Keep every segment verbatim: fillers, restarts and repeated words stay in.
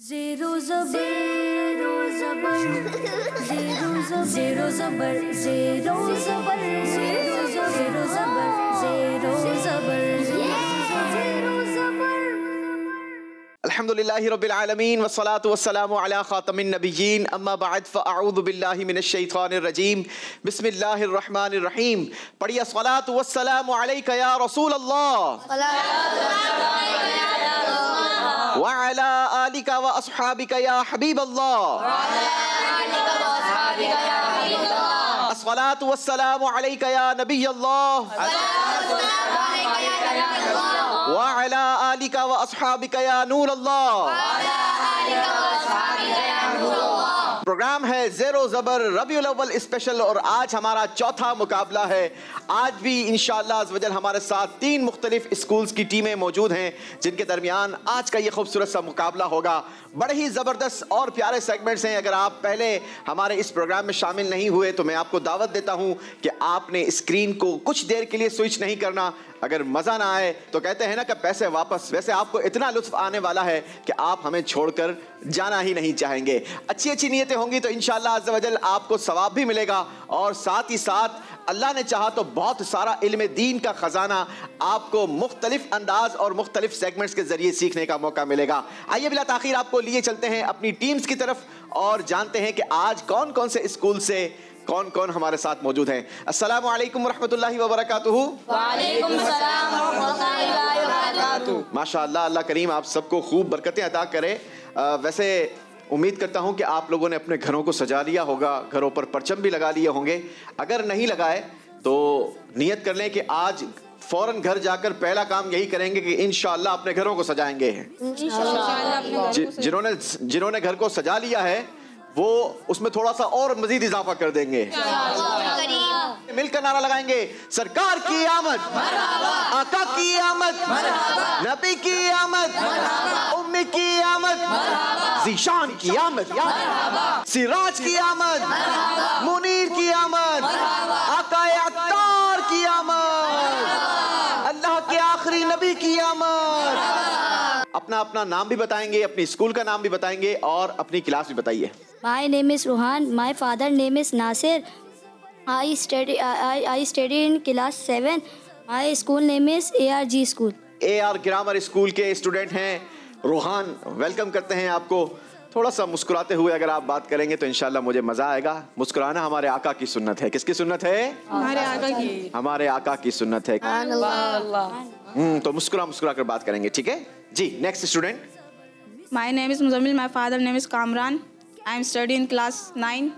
Zero zubber, zero zubber, zero zubber, zero zubber, zero zubber, zero zubber, zero zubber, zero zubber. अल्हम्दुलिल्लाहि रब्बिल आलमीन वस्सलातु वस्सलामु अला खातमिन नबिय्यीन अम्मा बअद फ़अऊज़ु बिल्लाहि मिनश शैतानिर रजीम बिस्मिल्लाहिर रहमानिर रहीम। पढ़िए सलातु वस्सलामु अलैका या रसूल अल्लाह व अला आलिका व अस्हाबिका या हबीब अल्लाह। अस्सलातु वस्सलामु अलैका या नबी अल्लाह व अला आलिका व अस्हाबिका या नूर अल्लाह। प्रोग्राम है ज़ेरो ज़बर रबीउल अव्वल स्पेशल और आज हमारा चौथा मुकाबला है। आज भी इंशाअल्लाह अज़्ज़ वजल हमारे साथ तीन मुख्तलिफ स्कूल्स की टीमें मौजूद हैं जिनके दरमियान आज का ये खूबसूरत सा मुकाबला होगा। बड़े ही ज़बरदस्त और प्यारे सेगमेंट्स हैं। अगर आप पहले हमारे इस प्रोग्राम में शामिल नहीं हुए तो मैं आपको दावत देता हूँ कि आपने स्क्रीन को कुछ देर के लिए स्विच नहीं करना। अगर मज़ा ना आए तो कहते हैं ना कि पैसे वापस। वैसे आपको इतना लुत्फ़ आने वाला है कि आप हमें छोड़कर जाना ही नहीं चाहेंगे। अच्छी अच्छी नीयतें होंगी तो इंशाअल्लाह अज़्ज़ वजल आपको सवाब भी मिलेगा और साथ ही साथ अल्लाह ने चाहा तो बहुत सारा इल्म दीन का ख़जाना आपको मुख्तलिफ अंदाज और मुख्तलिफ सेगमेंट्स के ज़रिए सीखने का मौका मिलेगा। आइए बिला ताख़ीर आपको लिए चलते हैं अपनी टीम्स की तरफ और जानते हैं कि आज कौन कौन से स्कूल से कौन कौन हमारे साथ मौजूद हैं। अस्सलामु अलैकुम रहमतुल्लाहि व बरकातुहू। वालेकुम सलाम व रहमतुल्लाहि व बरकातुहू। माशाअल्लाह, अल्लाह करीम आप सबको खूब बरकतें अता करे। आ, वैसे उम्मीद करता हूँ कि आप लोगों ने अपने घरों को सजा लिया होगा, घरों पर परचम भी लगा लिए होंगे। अगर नहीं लगाए तो नियत कर लें कि आज फौरन घर जाकर पहला काम यही करेंगे कि इंशाअल्लाह अपने घरों को सजाएंगे। जिन्होंने जिन्होंने घर को सजा लिया है वो उसमें थोड़ा सा और मजीद इजाफा कर देंगे। मिलकर नारा लगाएंगे, सरकार की आमद, आका की आमद, नबी की आमद, उम्मी की आमद, ज़ीशान की आमद, सिराज की आमद, मुनीर की आमद, आका अत्तार की आमद, अल्लाह के आखिरी नबी की आमद। अपना अपना नाम भी बताएंगे, अपनी स्कूल का नाम भी बताएंगे और अपनी क्लास भी बताइए। My name is Ruhan. My father name is Nasir. I study I, I study in class seven. My school name is A R G School. A R grammar school के student हैं Ruhan. Welcome करते हैं आपको। थोड़ा सा मुस्कुराते हुए अगर आप बात करेंगे तो इंशाल्लाह मुझे मजा आएगा। मुस्कुराना हमारे आका की सुन्नत है। किसकी सुन्नत है? हमारे आका की। हमारे आका की सुन्नत है। हम्म तो मुस्कुरा मुस्कुरा कर बात करेंगे, ठीक है जी। Next student. My name is Muzammil. My father name is Kamran. I am studying in class nine.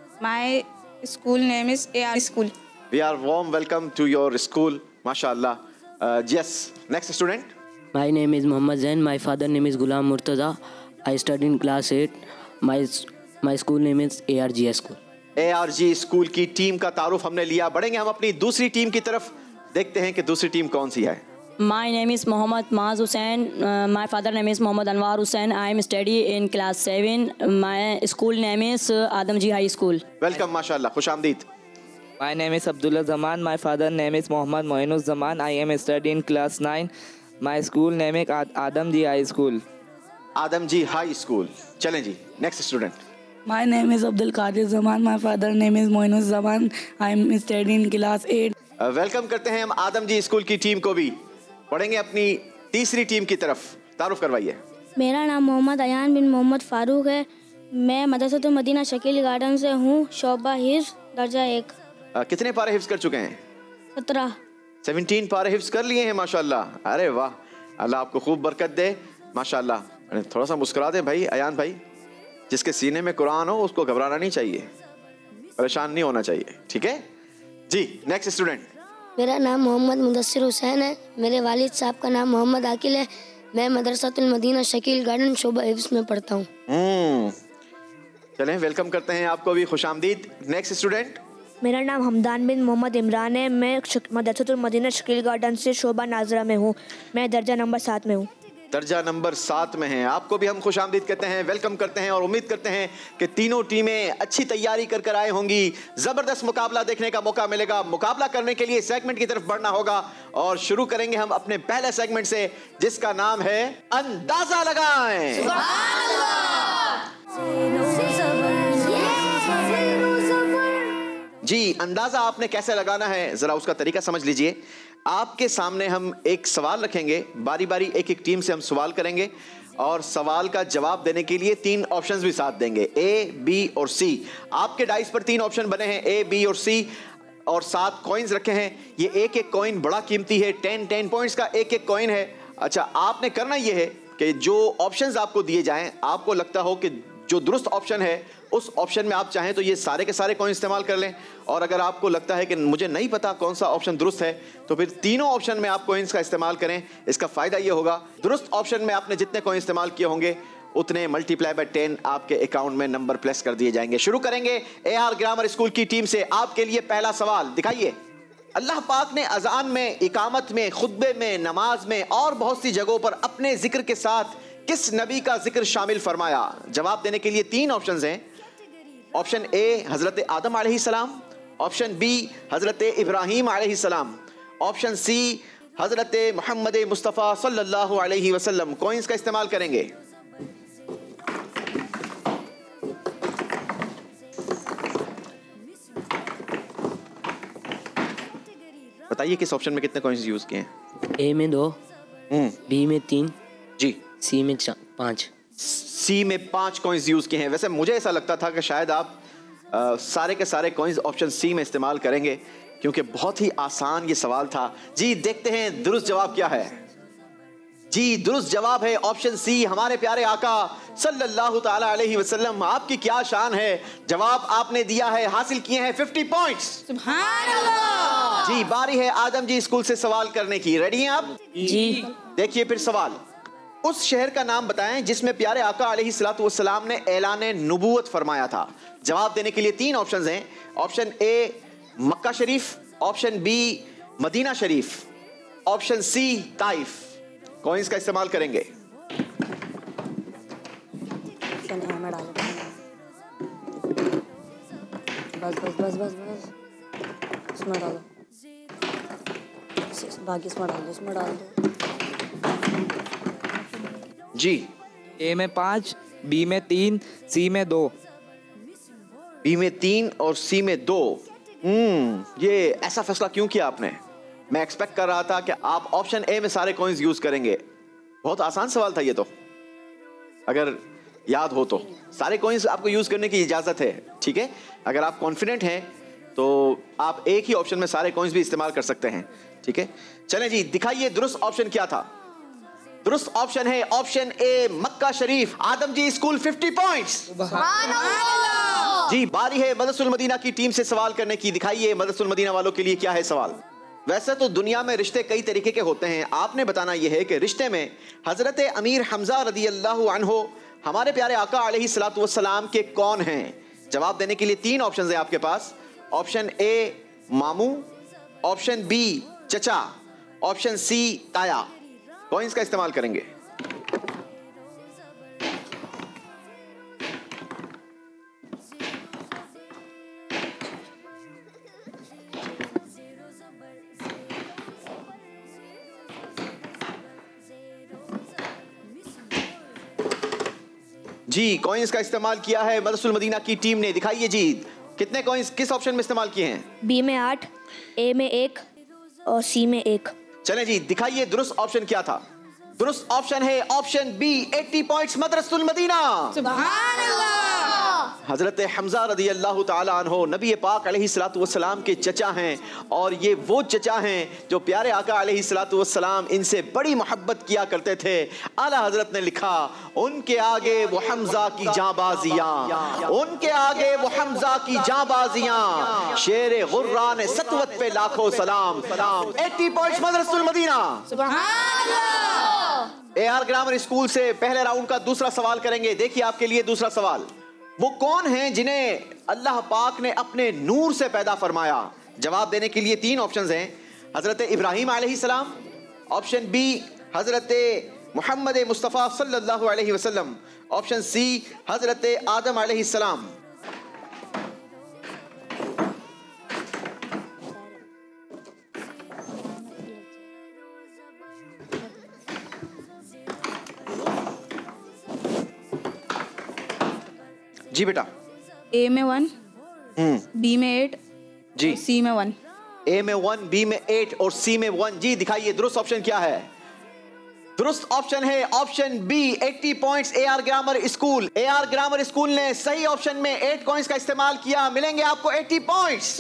My school name is A R School. We are warm welcome to your school. MashaAllah. Uh, yes. Next student. My name is Muhammad Zain. My father name is Ghulam Murtaza. I study in class eight. My my school name is A R G School. A R G school की team का तारुफ हमने लिया। बढ़ेंगे हम अपनी दूसरी team की तरफ, देखते हैं कि दूसरी टीम कौन सी है। My name is Mohammad Maaz Hussain. Uh, my father name is Mohammad Anwar Hussain. I am study in class seven. My school name is uh, Adamji High School. Welcome, माशाल्लाह, खुश आमदीद। My name is Abdullah Zaman. My father name is Mohammad Moinuz Zaman. I am studying in class nine. My school name is Adamji High School. Adamji High School. चलें जी, next student. My name is Abdul Qadir Zaman. My father name is Moinuz Zaman. I am studying in class eight. Welcome uh, करते हैं हम आदमजी school की team को भी। पढ़ेंगे अपनी तीसरी टीम की तरफ। तारुफ करवाइए। मेरा नाम मोहम्मद अयान बिन मोहम्मद फारूक है। मैं मदरसतुल मदीना शकील गार्डन से हूँ। शोबा हिफ्ज़ दर्जा एक। uh, कितने पारे हिफ्ज़ कर चुके हैं? सत्रह। सेवनटीन पारे हिफ्ज़ कर लिए हैं माशाल्लाह। अरे वाह, अल्लाह आपको खूब बरकत दे माशाल्लाह। थोड़ा सा मुस्कुरा दे भाई अयान भाई। जिसके सीने में कुरान हो उसको घबराना नहीं चाहिए, परेशान नहीं होना चाहिए, ठीक है जी। Next student. मेरा नाम मोहम्मद मुदस्सिर हुसैन है। मेरे वालिद साहब का नाम मोहम्मद आकिल है। मैं मदरसतुल मदीना शकील गार्डन शोबा हिफ्ज़ में पढ़ता हूँ। हम्म चलें, वेलकम करते हैं आपको भी, खुश आमदीद। Next student. मेरा नाम हमदान बिन मोहम्मद इमरान है। मैं मदरसतुल मदीना शकील गार्डन से शोबा नाजरा में हूँ। मैं दर्जा नंबर सात में हूँ। दर्जा नंबर सात में हैं। आपको भी हम खुश आमदीद कहते हैं, वेलकम करते हैं और उम्मीद करते हैं कि तीनों टीमें अच्छी तैयारी कर कर आए होंगी। ज़बरदस्त मुकाबला देखने का मौका मिलेगा। मुकाबला करने के लिए सेगमेंट की तरफ बढ़ना होगा और शुरू करेंगे हम अपने पहले सेगमेंट से जिसका नाम है अंदाजा लगाएं। अंदाजा आपने कैसे लगाना है जरा उसका तरीका समझ लीजिए। आपके सामने हम एक सवाल रखेंगे, बारी बारी एक एक टीम से हम सवाल करेंगे और सवाल का जवाब देने के लिए तीन ऑप्शंस भी साथ देंगे, ए, बी और सी। आपके डाइस पर तीन ऑप्शन बने हैं, ए, बी और सी, और सात कॉइन्स रखे हैं। ये एक एक कॉइन बड़ा कीमती है, टेन टेन पॉइंट्स का एक एक कॉइन है। अच्छा, आपने करना ये है कि जो ऑप्शंस आपको दिए जाएं, आपको लगता हो कि जो दुरुस्त ऑप्शन है उस ऑप्शन में आप चाहें तो ये सारे के सारे कॉइन इस्तेमाल कर लें, और अगर आपको लगता है कि मुझे नहीं पता कौन सा ऑप्शन दुरुस्त है तो फिर तीनों ऑप्शन में आप कॉइन्स का इस्तेमाल करें। इसका फायदा ये होगा, दुरुस्त ऑप्शन में आपने जितने कॉइन इस्तेमाल किए होंगे उतने मल्टीप्लाई बाय टेन आपके अकाउंट में नंबर प्लस कर दिए जाएंगे। शुरू करेंगे ए आर ग्रामर स्कूल की टीम से। आपके लिए पहला सवाल दिखाइए। अल्लाह पाक ने अजान में, इकामत में, खुतबे में, नमाज में और बहुत सी जगहों पर अपने जिक्र के साथ किस नबी का जिक्र शामिल फरमाया? जवाब देने के लिए तीन ऑप्शंस हैं। ऑप्शन ए हजरत आदम अलैहिस्सलाम, ऑप्शन बी हजरत इब्राहिम अलैहिस्सलाम, ऑप्शन सी हजरत मोहम्मद मुस्तफ़ा सल्लल्लाहु अलैहि वसल्लम। कॉइन्स का इस्तेमाल करेंगे। बताइए किस ऑप्शन में कितने कॉइन्स यूज किए हैं? ए में दो, बी में तीन, जी, सी में पाँच। सी में पांच कॉइन्स यूज किए हैं। वैसे मुझे ऐसा लगता था कि शायद आप आ, सारे के सारे कॉइन्स ऑप्शन सी में इस्तेमाल करेंगे क्योंकि बहुत ही आसान ये सवाल था। जी, देखते हैं दुरुस्त जवाब क्या है। जी, दुरुस्त जवाब है ऑप्शन सी। हमारे प्यारे आका सल्लल्लाहु ताला अलैहि वसल्लम, आपकी क्या शान है। जवाब आपने दिया है, हासिल किए हैं फिफ्टी पॉइंट्स। सुभान अल्लाह। जी, बारी है आदम जी स्कूल से सवाल करने की। रेडी हैं आप? जी। देखिए फिर सवाल, उस शहर का नाम बताएं जिसमें प्यारे आका अलैहिस्सलातु वस्सलाम ने ऐलान नुबुव्वत फरमाया था। जवाब देने के लिए तीन ऑप्शंस हैं। Option A Makkah Sharif, option B Madinah Sharif, option C Taif. Coins का इस्तेमाल करेंगे। बस बस बस बस बस इसमें डालो, बाकी इसमें डाल दो, इसमें डाल दो। जी, ए में पाँच, बी में तीन, सी में दो। बी में तीन और सी में दो। हम्म, ये ऐसा फैसला क्यों किया आपने? मैं एक्सपेक्ट कर रहा था कि आप ऑप्शन ए में सारे कॉइन्स यूज करेंगे। बहुत आसान सवाल था ये तो, अगर याद हो तो। सारे कॉइन्स आपको यूज करने की इजाजत है, ठीक है। अगर आप कॉन्फिडेंट हैं तो आप एक ही ऑप्शन में सारे कॉइन्स भी इस्तेमाल कर सकते हैं, ठीक है। चलें जी, दिखाइए दुरुस्त ऑप्शन क्या था। दुरुस्त ऑप्शन है option A Makkah Sharif. Adam ji school fifty points. जी, बारी है मदरसुल मदीना की टीम से सवाल करने की। दिखाइए मदरसुल मदीना वालों के लिए क्या है सवाल। वैसे तो दुनिया में रिश्ते कई तरीके के होते हैं, आपने बताना यह है कि रिश्ते में हजरत अमीर हमजा रदी अल्लाहु अन्हु हमारे प्यारे आका अलैहिस्सलातु वस्सलाम के कौन हैं? जवाब देने के लिए तीन ऑप्शन है आपके पास। ऑप्शन ए मामू, ऑप्शन बी चचा, ऑप्शन सी ताया। कॉइन्स का इस्तेमाल करेंगे। जी, कॉइन्स का इस्तेमाल किया है मदरसुल मदीना की टीम ने। दिखाइए जी, कितने कॉइन्स किस ऑप्शन में इस्तेमाल किए हैं? बी में आठ, ए में एक और सी में एक। चलें जी, दिखाइए दुरुस्त ऑप्शन क्या था। दुरुस्त ऑप्शन है ऑप्शन बी अस्सी पॉइंट्स मदरसुल मदीना। सुभान अल्लाह। हजरत हमजा रदी अल्लाह ताला अन्हो नबी पाक अलैहिस्सलातु वस्सलाम के चचा हैं, और ये वो चचा हैं जो प्यारे आका अलैहिस्सलातु वस्सलाम इनसे बड़ी मोहब्बत किया करते थे। आला हजरत ने लिखा, उनके आगे वो हमजा की जांबाजियां, उनके आगे वो हमजा की जांबाजियां, शेरे गुर्रा ने सतवत पे लाखों सलाम। अस्सी पॉइंट्स मदरसुल मदीना। सुभान अल्लाह। ए आर ग्रामर स्कूल से पहले राउंड का दूसरा सवाल करेंगे। देखिए आपके लिए दूसरा सवाल, वो कौन हैं जिन्हें अल्लाह पाक ने अपने नूर से पैदा फरमाया? जवाब देने के लिए तीन ऑप्शंस हैं। हजरत इब्राहिम अलैहिस्सलाम, ऑप्शन बी हजरत मोहम्मद मुस्तफ़ा सल्लल्लाहु अलैहि वसल्लम, ऑप्शन सी हजरत आदम अलैहिस्सलाम। जी बेटा। ए में वन, बी में एट, जी। सी में वन। ए में वन, बी में एट और सी में वन। जी दिखाइए दुरुस्त ऑप्शन क्या है। दुरुस्त ऑप्शन है ऑप्शन बी, अस्सी points A R grammar school. A R grammar school ने सही ऑप्शन में एट कॉइंस का इस्तेमाल किया, मिलेंगे आपको अस्सी पॉइंट्स।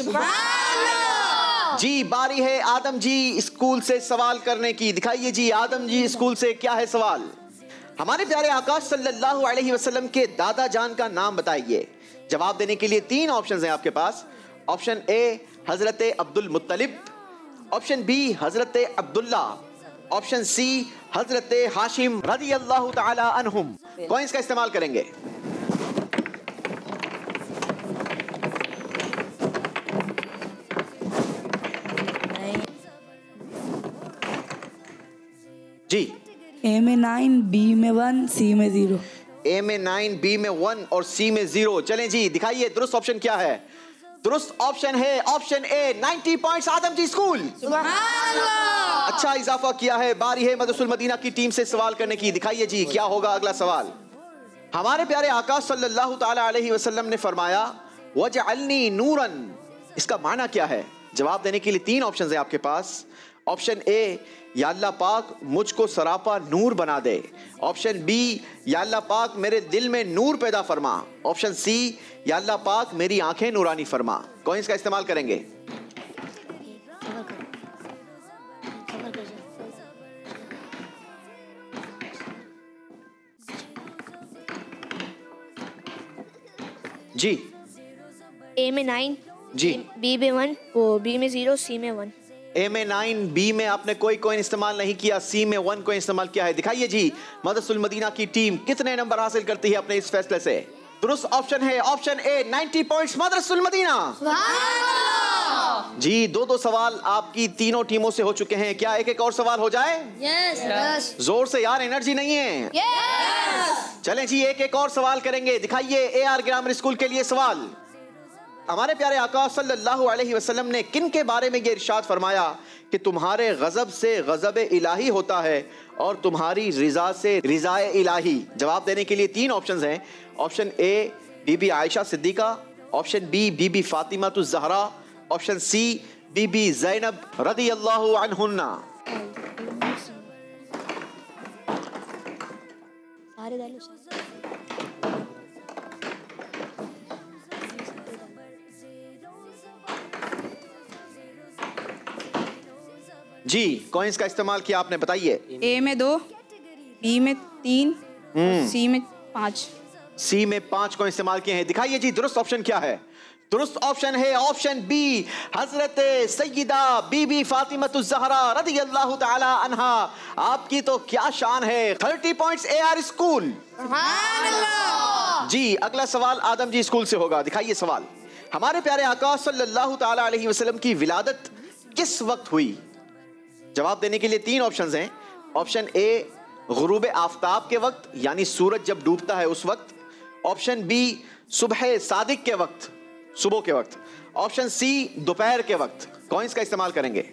जी बारी है आदम जी स्कूल से सवाल करने की। दिखाइए जी आदम जी स्कूल से क्या है सवाल। हमारे प्यारे आका सल्लल्लाहु अलैहि वसल्लम के दादा जान का नाम बताइए। जवाब देने के लिए तीन ऑप्शंस हैं आपके पास। ऑप्शन ए हजरत अब्दुल मुत्तलिब, ऑप्शन बी हजरत अब्दुल्ला, ऑप्शन सी हजरत हाशिम रज़ी अल्लाह ताला अन्हुम। कॉइंस का इस्तेमाल करेंगे। जी। ए में नाइन, बी में वन, सी में जीरो। ए में नाइन, बी में वन और सी में जीरो। चलें जी दिखाइए दुरुस्त ऑप्शन क्या है। दुरुस्त ऑप्शन है ऑप्शन ए, नब्बे पॉइंट्स आदम जी स्कूल। अच्छा इजाफा किया है। बारी है मदरसुल मदीना की टीम से सवाल करने की। दिखाइए जी क्या होगा अगला सवाल। हमारे प्यारे आका सल्लल्लाहु ताला अलैहि वसल्लम ने फरमाया वजअलनी नूरन, इसका माना क्या है। जवाब देने के लिए तीन ऑप्शन है आपके पास। ऑप्शन ए या अल्लाह पाक मुझको सरापा नूर बना दे, ऑप्शन बी या अल्लाह पाक मेरे दिल में नूर पैदा फरमा, ऑप्शन सी या अल्लाह पाक मेरी आंखें नूरानी फरमा। कॉइंस का इस्तेमाल करेंगे। जी। ए में नाइन, जी। बी में वन, बी में जीरो, सी में वन। ए में नाइन, बी में आपने कोई कॉइन इस्तेमाल नहीं किया, सी में वन कॉइन इस्तेमाल किया है। दिखाइए जी मदरसुल मदीना की टीम कितने नंबर हासिल करती है अपने इस फैसले से। दुरुस्त ऑप्शन है ऑप्शन ए, नब्बे पॉइंट्स मदरसुल मदीना। जी दो दो सवाल आपकी तीनों टीमों से हो चुके हैं। क्या एक एक और सवाल हो जाए? यस। जोर से यार, एनर्जी नहीं है। यस। चलें जी एक एक और सवाल करेंगे। दिखाइए ए आर ग्रामर स्कूल के लिए सवाल। हमारे प्यारे आका सल्लल्लाहु अलैहि वसल्लम ने किन के बारे में ये इरशाद फरमाया कि तुम्हारे गजब से गजब इलाही होता है और तुम्हारी रिजा से रिजाए इलाही। जवाब देने के लिए तीन ऑप्शंस हैं। Option A Bibi Aisha Siddiqa, option B Bibi Fatima tuz Zahra, option C Bibi Zainab रज़ी अल्लाहु अन्हुन्ना। जी कॉइंस का इस्तेमाल किया आपने, बताइए। ए में दो, बी में तीन, सी में पाँच। सी में पांच को इस्तेमाल किए हैं। दिखाइए जी दुरुस्त ऑप्शन क्या है। दुरुस्त ऑप्शन है ऑप्शन बी हजरत सैयदा बीबी फातिमा तुज ज़हरा रज़ी अल्लाह ताला अन्हा। आपकी तो क्या शान है। तीस पॉइंट्स ए आर स्कूल। जी अगला सवाल आदम जी स्कूल से होगा। दिखाइए सवाल। हमारे प्यारे आका सल्लल्लाहु ताला अलैहि वसल्लम की विलादत किस वक्त हुई। जवाब देने के लिए तीन ऑप्शंस हैं। ऑप्शन ए गुरूब आफताब के वक्त, यानी सूरज जब डूबता है उस वक्त, ऑप्शन बी सुबह सादिक के वक्त, सुबह के वक्त, ऑप्शन सी दोपहर के वक्त। कॉइंस का इस्तेमाल करेंगे।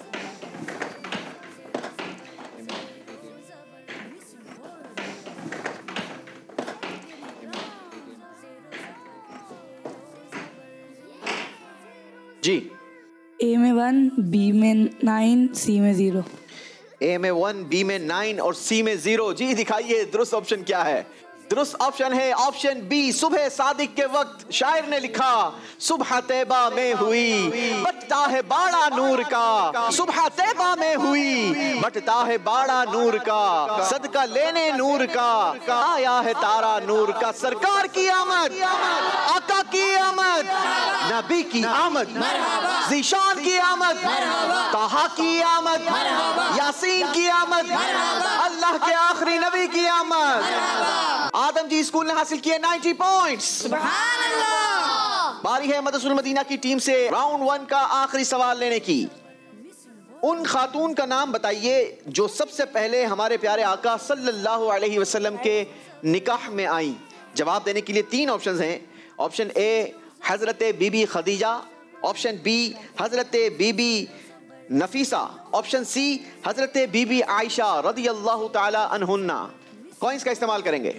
जी। ए में वन, बी में नाइन, सी में जीरो। ए में वन, बी में नाइन और सी में जीरो। जी दिखाइए दुरुस्त ऑप्शन क्या है। दुरुस्त ऑप्शन है ऑप्शन बी सुबह सादिक के वक्त। शायर ने लिखा सुबह तैबा में हुई बटता है बाड़ा नूर का, सुबह तैबा में हुई बटता है बाड़ा नूर का, सदका लेने नूर का आया है तारा नूर का। सरकार की आमद, आका की आमद, नबी की आमद, ज़ीशान की आमद, ताहा की आमद, यासीन की आमद, अल्लाह के आखिरी नबी की आमद। आदम जी स्कूल ने हासिल किए नब्बे पॉइंट्स। सुभान अल्लाह। बारी है मदरसुल मदीना की टीम से राउंड वन का आखिरी सवाल लेने की। उन खातून का नाम बताइए जो सबसे पहले हमारे प्यारे आका सल्लल्लाहु अलैहि वसल्लम के निकाह में आई। जवाब देने के लिए तीन ऑप्शंस हैं। ऑप्शन ए हजरत बीबी खदीजा, ऑप्शन बी हजरत बीबी नफीसा, ऑप्शन सी हजरत बीबी आयशा रज़ी अल्लाह ताला अन्हुन्ना। कॉइंस का इस्तेमाल करेंगे।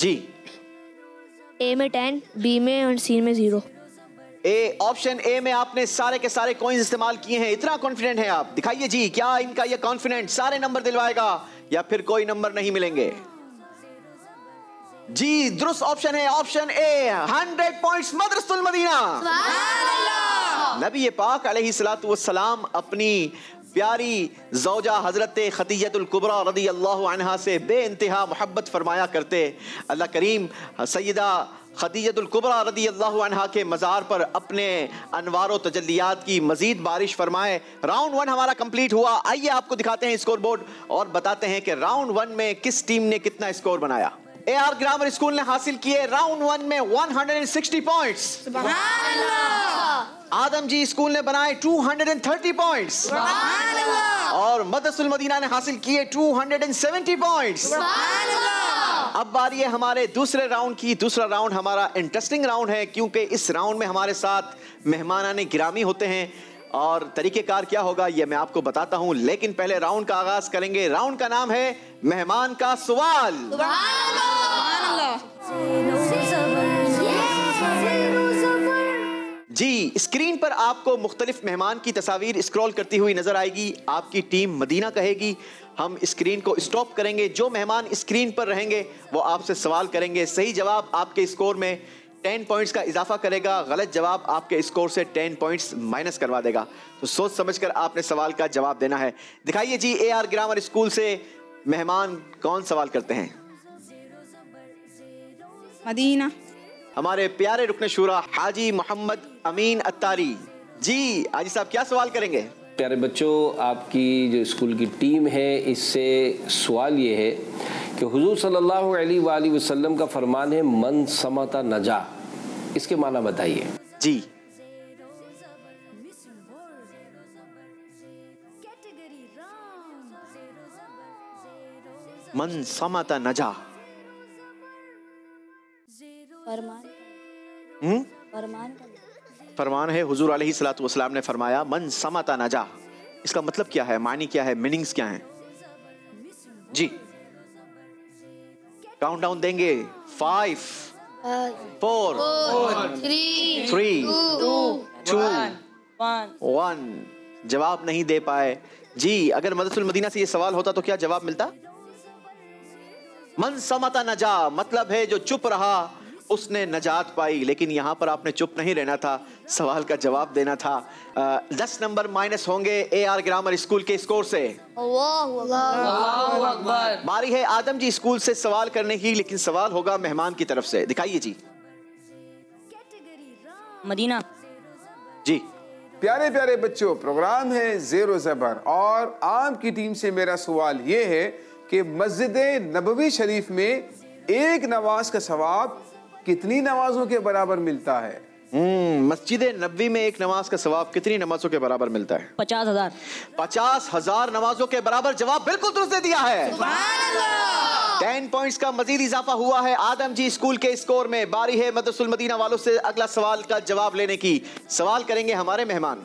जी। ए में टेन, बी में और सी में जीरो। ए, ऑप्शन ए में आपने सारे के सारे कॉइंस इस्तेमाल किए हैं। इतना कॉन्फिडेंट हैं आप, दिखाइए जी, क्या इनका ये कॉन्फिडेंट सारे नंबर दिलवाएगा या फिर कोई नंबर नहीं मिलेंगे? जी, दुरुस्त ऑप्शन है option A, hundred points Madrasatul Madina. नबी पाक अलैहिस्सलातु वस्सलाम अपनी प्यारी ज़ौजा हजरत खदीजतुल कुबरा रदी अल्लाह अन्हा से बेइंतहा मोहब्बत फरमाया करते। अल्लाह करीम सैयदा खदीजतुल कुबरा रदी अल्लाह अन्हा के मज़ार पर अपने अनवार व तजल्लियात की मजीद बारिश फरमाए। राउंड वन हमारा कंप्लीट हुआ। आइए आपको दिखाते हैं स्कोर बोर्ड और बताते हैं कि राउंड वन में किस टीम ने कितना स्कोर बनाया। ए आर ग्रामर स्कूल ने हासिल किए राउंड वन में एक सौ साठ पॉइंट्स। सुभान अल्लाह। आदम जी स्कूल ने बनाए दो सौ तीस पॉइंट्स। सुभान अल्लाह। और मदरसतुल मदीना ने हासिल किए दो सौ सत्तर पॉइंट्स। सुभान अल्लाह। अब बारी है हमारे दूसरे राउंड की। दूसरा राउंड हमारा इंटरेस्टिंग राउंड है क्योंकि इस राउंड में हमारे साथ मेहमानाने गिरामी होते हैं और तरीकेकार क्या होगा ये मैं आपको बताता हूं, लेकिन पहले राउंड का आगाज करेंगे। राउंड का नाम है मेहमान का सवाल। जी, स्क्रीन पर आपको मुख्तलिफ मेहमान की तस्वीर स्क्रॉल करती हुई नजर आएगी। आपकी टीम मदीना कहेगी, हम स्क्रीन को स्टॉप करेंगे, जो मेहमान स्क्रीन पर रहेंगे वो आपसे सवाल करेंगे। सही जवाब आपके स्कोर में टेन पॉइंट्स का इजाफा करेगा, गलत जवाब आपके स्कोर से टेन पॉइंट्स माइनस करवा देगा। तो सोच समझकर आपने सवाल का जवाब देना है। दिखाइए जी, ए आर ग्रामर स्कूल से मेहमान कौन सवाल करते हैं? मदीना। हमारे प्यारे रुकने शूरा हाजी मोहम्मद अमीन अत्तारी। जी हाजी साहब, क्या सवाल करेंगे? प्यारे बच्चों, आपकी जो स्कूल की टीम है इससे सवाल ये है कि हुजूर सल्लल्लाहु अलैहि वसल्लम का फरमान है मन समता नजा, इसके माना बताइए। जी, मन समता नजा फरमान हम्म फरमान फरमान है हुजूर अलैहि सलातु वसलाम ने फरमाया मन समता नजा। इसका मतलब क्या है, मानी क्या है, मीनिंग्स क्या हैं? जी, काउंट डाउन देंगे। Five, four, three, three, two, one. जवाब नहीं दे पाए। जी, अगर मदरसतुल मदीना से ये सवाल होता तो क्या जवाब मिलता? मन समता नजा मतलब है जो चुप रहा उसने नजात पाई। लेकिन यहाँ पर आपने चुप नहीं रहना था, सवाल का जवाब देना था। आ, दस नंबर माइनस होंगे ए आर ग्रामर स्कूल के स्कोर से। बारी है आदम जी स्कूल से सवाल करने की, लेकिन सवाल होगा मेहमान की तरफ से। दिखाइए जी। मदीना। जी, प्यारे प्यारे बच्चों, प्रोग्राम है ज़ेरो ज़बर और आपकी टीम से मेरा सवाल ये है कि मस्जिद नबवी शरीफ में एक नमाज का सवाब कितनी नमाजों के बराबर मिलता है? हम्म मस्जिद नबवी में एक नमाज का सवाब कितनी नमाजों के बराबर मिलता है? पचास हजार पचास हजार नमाजों के बराबर। जवाब बिल्कुल दुरुस्त दे दिया है। टेन पॉइंट्स का मजीद इजाफा हुआ है आदम जी स्कूल के स्कोर में। बारी है मदरसतुल मदीना वालों से अगला सवाल का जवाब लेने की। सवाल करेंगे हमारे मेहमान।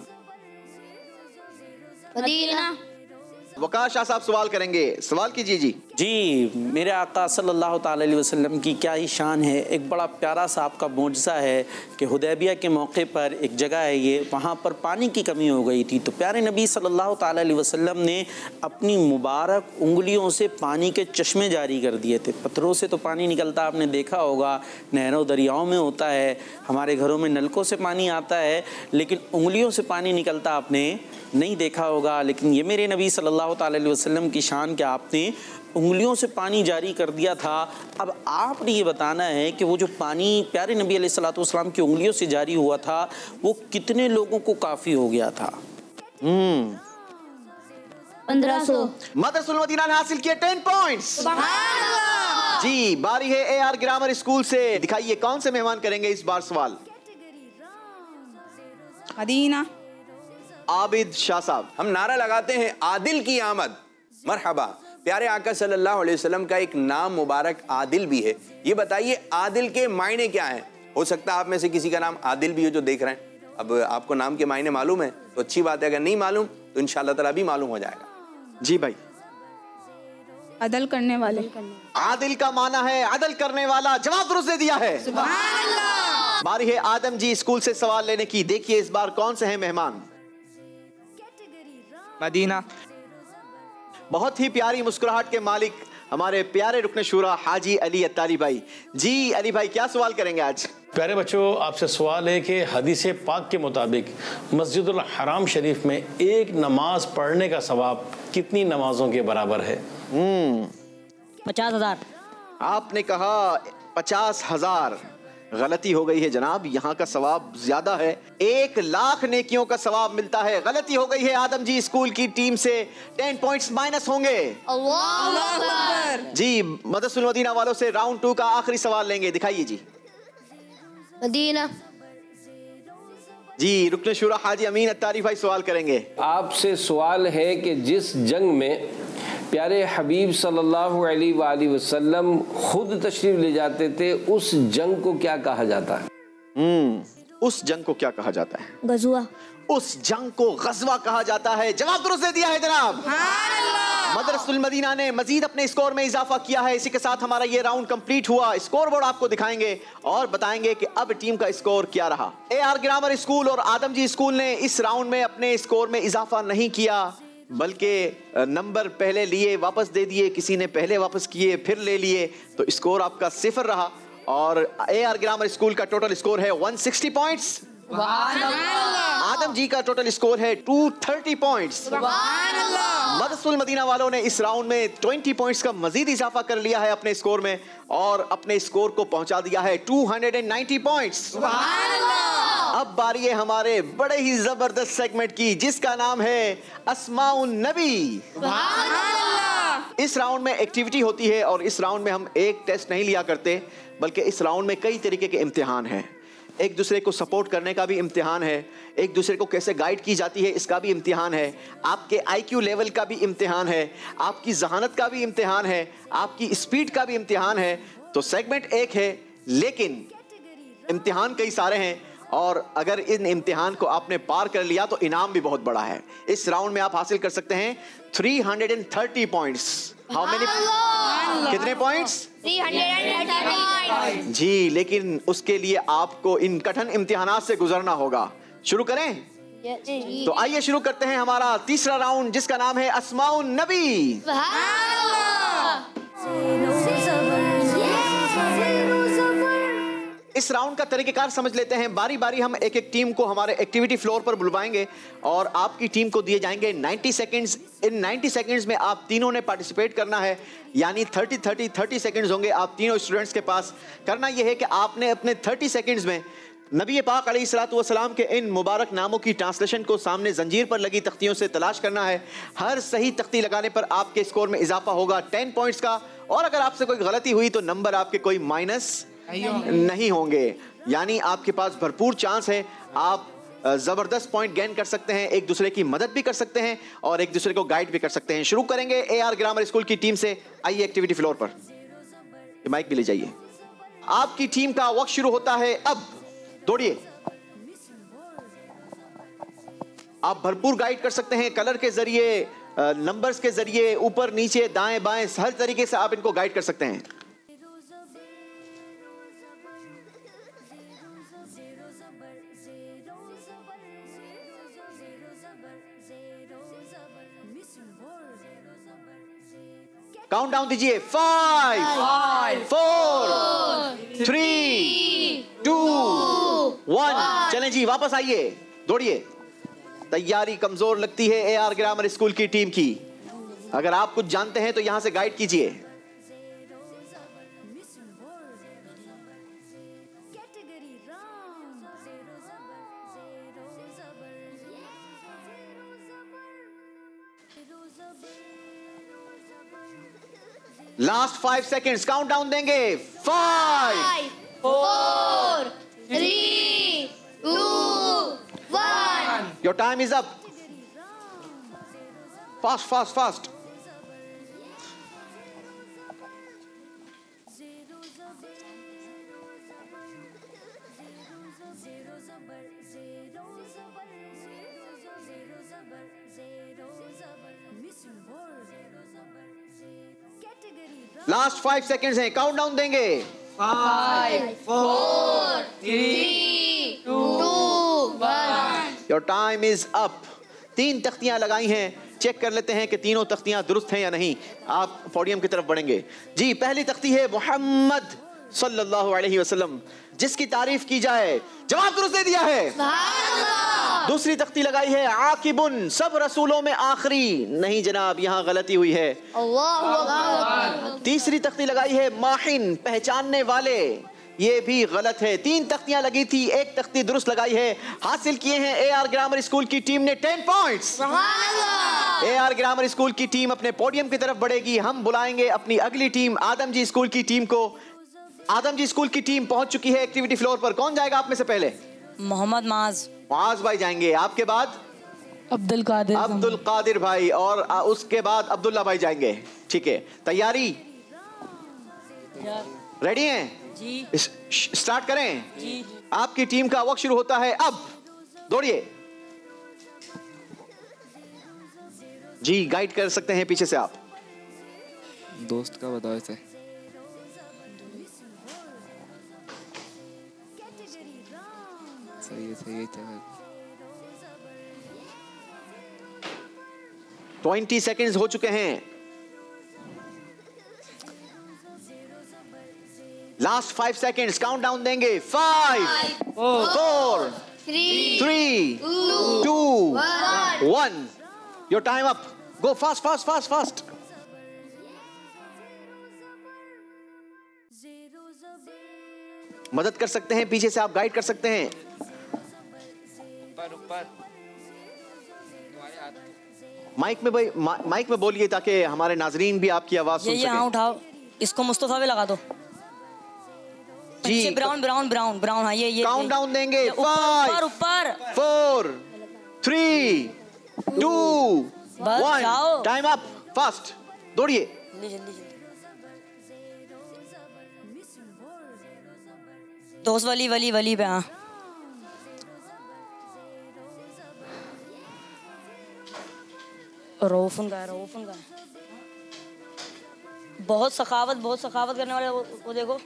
मदीना। वकाश शाह साहब सवाल करेंगे, सवाल कीजिए जी। जी, मेरे आका सल्लल्लाहु ताला अलैहि वसल्लम की क्या ही शान है। एक बड़ा प्यारा सा आपका मोजज़ा है कि हुदैबिया के मौके पर एक जगह है ये, वहाँ पर पानी की कमी हो गई थी, तो प्यारे नबी सल्लल्लाहु ताला अलैहि वसल्लम ने अपनी मुबारक उंगलियों से पानी के चश्मे जारी कर दिए थे। पत्थरों से तो पानी निकलता आपने देखा होगा, नहरों दरियाओं में होता है, हमारे घरों में नलकों से पानी आता है, लेकिन उंगलियों से पानी निकलता आपने नहीं देखा होगा। लेकिन ये मेरे नबी सल्लल्लाहु ताला अलैहि वसल्लम की शान कि आपने उंगलियों से पानी जारी कर दिया था। अब आपने ये बताना है कि वो जो पानी प्यारे नबी अलैहिस्सलातु वस्सलाम की उंगलियों से जारी हुआ था वो कितने लोगों को काफ़ी हो गया था? हम्म पंद्रह सौ। मदरसतुल मदीना ने हासिल किए टेन पॉइंट्स। जी, बारी है ए आर ग्रामर स्कूल से। दिखाइए कौन से मेहमान करेंगे इस बार सवाल? मदीना। आबिद शाह साहब। हम नारा लगाते हैं आदिल की आमद। मरहबा। प्यारे आका सल्लल्लाहु अलैहि वसल्लम का एक नाम मुबारक आदिल भी है। ये बताइए आदिल के मायने क्या हैं? हो सकता है आप में से किसी का नाम आदिल भी हो जो देख रहे हैं। अब आपको नाम के मायने मालूम है तो अच्छी बात है, अगर नहीं मालूम तो इंशाअल्लाह ताला भी मालूम हो जाएगा। जी भाई। अदल करने वाले। आदिल का माना है अदल करने वाला। जवाब दुरुस्त दे दिया है। सुभान अल्लाह। बारी है आदम जी स्कूल से सवाल लेने की। देखिए इस बार कौन से हैं मेहमान। मदीना। बहुत ही प्यारी मुस्कुराहट के मालिक हमारे प्यारे रुकने शूरा हाजी अली अत्तारी भाई। जी अली भाई क्या सवाल करेंगे आज? प्यारे बच्चों, आपसे सवाल है कि हदीस पाक के मुताबिक मस्जिदुल हराम शरीफ में एक नमाज पढ़ने का सवाब कितनी नमाजों के बराबर है? पचास हजार। आपने कहा पचास हजार। गलती हो गई है जनाब, यहाँ का सवाब ज्यादा है। एक लाख नेकियों का सवाब मिलता है। गलती हो गई है आदम जी स्कूल की टीम से। टेन पॉइंट्स माइनस होंगे। जी मदरसुल मदीना वालों से राउंड टू का आखिरी सवाल लेंगे। दिखाइए जी। मदीना। जी रुकने शुरा हाजी अमीन अत्तारी भाई सवाल करेंगे। आपसे सवाल है कि जिस जंग में प्यारे हबीब सल्लल्लाहु अलैहि वसल्लम खुद तशरीफ ले जाते थे, उस जंग को क्या कहा जाता है? हम्म उस जंग को क्या कहा जाता है? गजुआ। उस जंग को गजवा कहा जाता है। जवाब दुरुस्त दे दिया है जनाब। मदरसुल मदीना ने मजीद अपने स्कोर में इजाफा किया है। इसी के साथ हमारा ये राउंड कंप्लीट हुआ। स्कोर बोर्ड आपको दिखाएंगे और बताएंगे कि अब टीम का स्कोर क्या रहा। ए आर ग्रामर स्कूल और आदम जी स्कूल ने इस राउंड में अपने स्कोर में इजाफा नहीं किया, बल्कि नंबर पहले लिए वापस दे दिए, किसी ने पहले वापस किए फिर ले लिए, तो स्कोर आपका सिफर रहा। और ए आर ग्रामर स्कूल का टोटल स्कोर है एक सौ साठ पॉइंट्स। आदम जी का टोटल स्कोर है दो सौ तीस पॉइंट्स। मदरसुल मदीना वालों ने इस राउंड में बीस पॉइंट्स का मजीद इजाफा कर लिया है अपने स्कोर में और अपने स्कोर को पहुंचा दिया है दो सौ नब्बे पॉइंट्स। अब बारी है हमारे बड़े ही जबरदस्त सेगमेंट की, जिसका नाम है अस्माउन नबी। इस राउंड में एक्टिविटी होती है और इस राउंड में हम एक टेस्ट नहीं लिया करते, बल्कि इस राउंड में कई तरीके के इम्तिहान हैं। एक दूसरे को सपोर्ट करने का भी इम्तिहान है, एक दूसरे को कैसे गाइड की जाती है इसका भी इम्तिहान है, आपके आईक्यू लेवल का भी इम्तिहान है, आपकी जहानत का भी इम्तिहान है, आपकी स्पीड का भी इम्तिहान है। तो सेगमेंट एक है लेकिन इम्तिहान कई सारे हैं और अगर इन इम्तिहान को आपने पार कर लिया तो इनाम भी बहुत बड़ा है। इस राउंड में आप हासिल कर सकते हैं तीन सौ तीस पॉइंट्स। How many? कितने पॉइंट्स? तीन सौ तीस। जी, लेकिन उसके लिए आपको इन कठिन इम्तिहानात से गुजरना होगा। शुरू करें? तो आइए शुरू करते हैं हमारा तीसरा राउंड, जिसका नाम है अस्माउन नबी। इस राउंड का तरीकेकार समझ लेते हैं। बारी बारी हम एक एक टीम को हमारे एक्टिविटी फ्लोर पर बुलवाएंगे और आपकी टीम को दिए जाएंगे नब्बे सेकंड्स। इन नब्बे सेकंड्स में आप तीनों ने पार्टिसिपेट करना है, यानी तीस तीस तीस सेकंड्स होंगे आप तीनों स्टूडेंट्स के पास। करना यह है कि आपने अपने तीस सेकंड्स में नबी पाक अलैहिस्सलातु वस्सलाम के इन मुबारक नामों की ट्रांसलेशन को सामने जंजीर पर लगी तख्तियों से तलाश करना है। हर सही तख्ती लगाने पर आपके स्कोर में इजाफा होगा टेन पॉइंट्स का, और अगर आपसे कोई गलती हुई तो नंबर आपके कोई माइनस नहीं होंगे। यानी आपके पास भरपूर चांस है, आप जबरदस्त पॉइंट गेन कर सकते हैं, एक दूसरे की मदद भी कर सकते हैं और एक दूसरे को गाइड भी कर सकते हैं। शुरू करेंगे ए आर ग्रामर स्कूल की टीम से। आइए एक्टिविटी फ्लोर पर, माइक भी ले जाइए। आपकी टीम का वक्त शुरू होता है अब। दौड़िए। आप भरपूर गाइड कर सकते हैं कलर के जरिए, नंबर्स के जरिए, ऊपर नीचे दाएं बाएं, हर तरीके से आप इनको गाइड कर सकते हैं। काउंट डाउन दीजिए। Five, four, three, two, one. चलें जी, वापस आइए, दौड़िए। तैयारी कमजोर लगती है ए आर ग्रामर स्कूल की टीम की। अगर आप कुछ जानते हैं तो यहां से गाइड कीजिए। Last five seconds, countdown देंगे। Five, four, three, two, one. Your time is up. Fast fast fast. Last five seconds हैं, काउंट डाउन देंगे। Five, four, three, two, one. Your time is up. तीन तख्तियां लगाई हैं, check कर लेते हैं कि तीनों तख्तियां दुरुस्त हैं या नहीं। आप पोडियम की तरफ बढ़ेंगे जी। पहली तख्ती है मोहम्मद सल्लल्लाहु अलैहि वसल्लम, जिसकी तारीफ की जाए। जवाब दुरुस्त दे दिया है। दूसरी तख्ती लगाई है आकिबुन, सब रसूलों में आखिरी। नहीं जनाब, यहाँ गलती हुई है। तीसरी तख्ती लगाई है माहिन, पहचानने वाले। ये भी गलत है। तीन तख्तियां लगी थी, एक तख्ती दुरुस्त लगाई है। हासिल किए हैं ए आर ग्रामर स्कूल की टीम ने ten points. A R grammar school की टीम अपने पोडियम की तरफ बढ़ेगी। हम बुलाएंगे अपनी अगली टीम आदम जी स्कूल की टीम को। आदम जी स्कूल की टीम पहुंच चुकी है एक्टिविटी फ्लोर पर। कौन जाएगा आप में से पहले? मोहम्मद माज। माज भाई जाएंगे। आपके बाद अब्दुल कादिर अब्दुल कादिर भाई, और उसके बाद अब्दुल्ला भाई जाएंगे। ठीक है, तैयारी रेडी हैं? जी। स्टार्ट करें जी। आपकी टीम का वक्त शुरू होता है अब। दौड़िए जी, गाइड कर सकते हैं पीछे से आप। दोस्त का बताओ इसे। सही है, सही है। चल ट्वेंटी सेकेंड्स हो चुके हैं। Last five seconds, countdown देंगे। Five, four, three, two, one. Your time up. Go fast fast fast fast. मदद कर सकते हैं पीछे से, आप गाइड कर सकते हैं। ऊपर ऊपर माइक में भाई, मा, माइक में बोलिए ताकि हमारे नाजरीन भी आपकी आवाज सुन सकें। ये यहाँ उठाओ, इसको मुस्तफा पे लगा दो जी। Brown brown brown brown. हाँ ये ये काउंट डाउन देंगे। ऊपर ऊपर। Four, three, two, one. Time up. Fast दौड़िए। जल्दी जल्दी जल्दी। दोस्त वली वली वली पे। हाँ रोफन का है, रोफन का है। बहुत सखावत, बहुत सखावत करने वाले। वो, वो देखो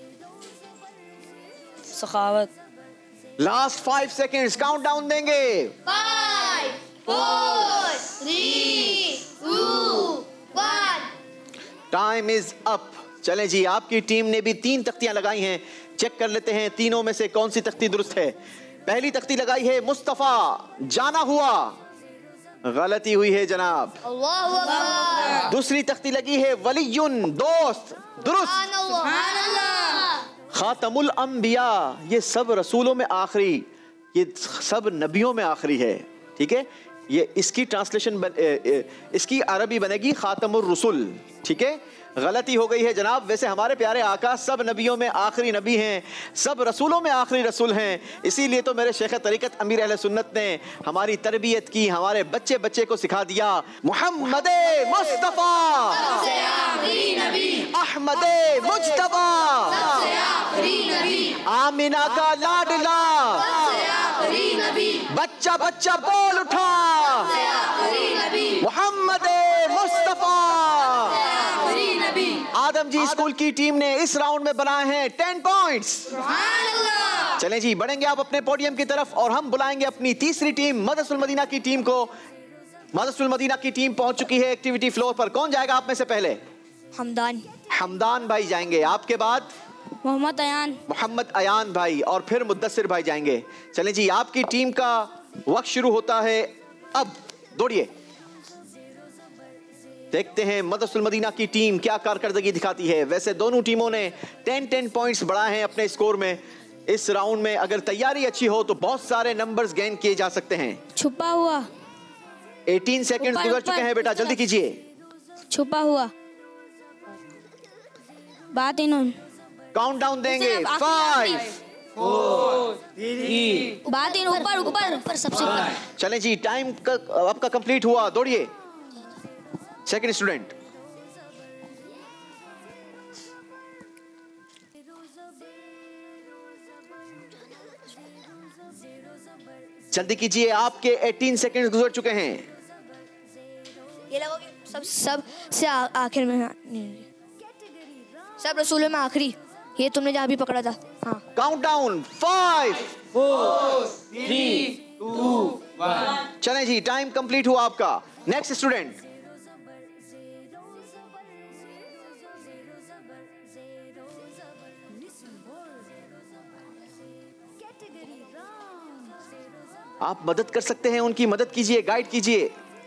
Sakhawat. Last five seconds, countdown देंगे। Five, four, three, two, one. Time is up. चलें जी, आपकी टीम ने भी तीन तख्तियां लगाई हैं। चेक कर लेते हैं तीनों में से कौन सी तख्ती दुरुस्त है। पहली तख्ती लगाई है मुस्तफा, जाना हुआ। गलती हुई है जनाब। दूसरी तख्ती लगी है वलीयुन, दोस्त। दुरुस्त। खातमुल अंबिया, ये सब रसूलों में आखिरी, ये सब नबियों में आखिरी है। ठीक है, ये इसकी ट्रांसलेशन बन, ए, ए, इसकी अरबी बनेगी खातमुर रसूल। ठीक है, गलती हो गई है जनाब। वैसे हमारे प्यारे आका सब नबियों में आखिरी नबी हैं, सब रसूलों में आखिरी रसूल हैं। इसीलिए तो मेरे शेख तरीक़त अमीर अहले सुन्नत ने हमारी तरबियत की, हमारे बच्चे बच्चे को सिखा दिया मोहम्मद मुस्तफ़ा अहमद मुज्तबा आमिना का लाडला बच्चा बच्चा बोल उठा मोहम्मद मुस्तफ़ा। आदम जी स्कूल की टीम ने इस राउंड में बनाए हैं टेन पॉइंट्स। चलें जी, बढ़ेंगे आप अपने पोडियम की तरफ और हम बुलाएंगे अपनी तीसरी टीम मदरसुल मदीना की टीम को। मदरसुल मदीना की टीम पहुंच चुकी है एक्टिविटी फ्लोर पर। कौन जाएगा आप में से पहले? हमदान। हमदान भाई जाएंगे। आपके बाद मोहम्मद अयान। मोहम्मद अयान भाई, और फिर मुद्दसिर भाई जाएंगे। चलें जी, आपकी टीम का वक्त शुरू होता है अब। दौड़िए, देखते हैं मदरसुल मदीना की टीम क्या कारकर्दगी दिखाती है। वैसे दोनों टीमों ने टेन टेन पॉइंट्स बढ़ाए हैं अपने स्कोर में। इस राउंड में अगर तैयारी अच्छी हो तो बहुत सारे नंबर्स गेन किए जा सकते हैं। छुपा हुआ। अठारह सेकंड्स गुजर चुके हैं बेटा, जल्दी कीजिए। छुपा हुआ। बात इन्होंने काउंट डाउन देंगे। फाइव, फोर, थ्री, बात इन ऊपर ऊपर ऊपर सबसे ऊपर। चलें जी, टाइम का आपका कंप्लीट हुआ। दौड़िए सेकंड स्टूडेंट। जल्दी कीजिए, आपके अठारह सेकंड्स गुजर चुके हैं। ये लगोगे सब सब से आ, आखिर में। सब रसूलों में आखिरी, ये तुमने जहाँ भी पकड़ा था। हाँ। Countdown, five four three two one. चलें जी, टाइम कंप्लीट हुआ आपका। Next student. आप मदद कर सकते हैं, उनकी मदद कीजिए, गाइड कीजिए।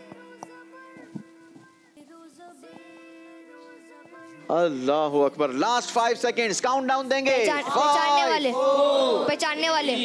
अल्लाह अकबर। Last five seconds, countdown देंगे। पहचानने वाले, पहचानने वाले।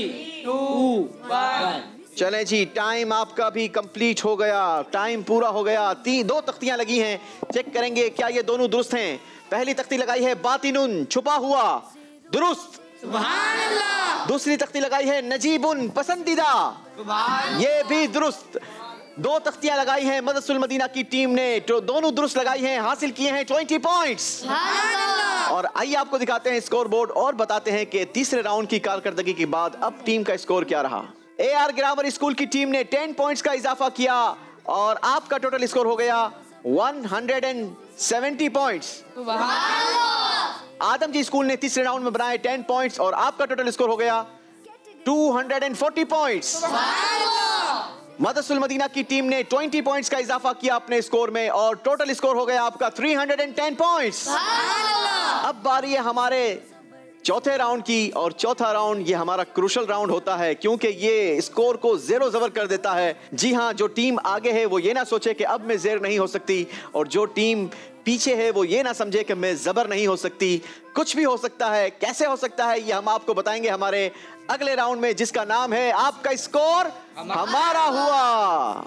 चलें जी, टाइम आपका भी कंप्लीट हो गया, टाइम पूरा हो गया। तीन दो तख्तियां लगी हैं, चेक करेंगे क्या ये दोनों दुरुस्त हैं। पहली तख्ती लगाई है बातिनुन, छुपा हुआ, दुरुस्त। सुभान अल्लाह। दूसरी तख्ती लगाई है नजीबुन, पसंदीदा, ये भी दुरुस्त। दो तख्तियां लगाई हैं मदरसतुल मदीना की टीम ने, तो दोनों दुरुस्त लगाई हैं, हासिल किए हैं ट्वेंटी पॉइंट्स। और आइए आपको दिखाते हैं स्कोर बोर्ड और बताते हैं कि तीसरे राउंड की कारकर्दगी के बाद अब टीम का स्कोर क्या रहा। ए आर ग्रामर स्कूल की टीम ने टेन पॉइंट्स का इजाफा किया और आपका टोटल स्कोर हो गया one hundred seventy points. Adam जी स्कूल ने तीसरे राउंड में बनाए टेन पॉइंट्स और आपका टोटल स्कोर हो गया two hundred forty points. Madrasatul Madina की टीम ने ट्वेंटी पॉइंट्स का इजाफा किया अपने स्कोर में और टोटल स्कोर हो गया आपका थ्री हंड्रेड टेन पॉइंट्स। अब बारी है हमारे चौथे राउंड की और चौथा राउंड ये हमारा क्रूशल राउंड होता है क्योंकि ये स्कोर को जेरो जबर कर देता है। जी हाँ, जो टीम आगे है वो ये ना सोचे कि अब मैं जेर नहीं हो सकती और जो टीम पीछे है वो ये ना समझे कि मैं जबर नहीं हो सकती। कुछ भी हो सकता है, कैसे हो सकता है ये हम आपको बताएंगे हमारे अगले राउंड में, जिसका नाम है आपका स्कोर हमारा हुआ।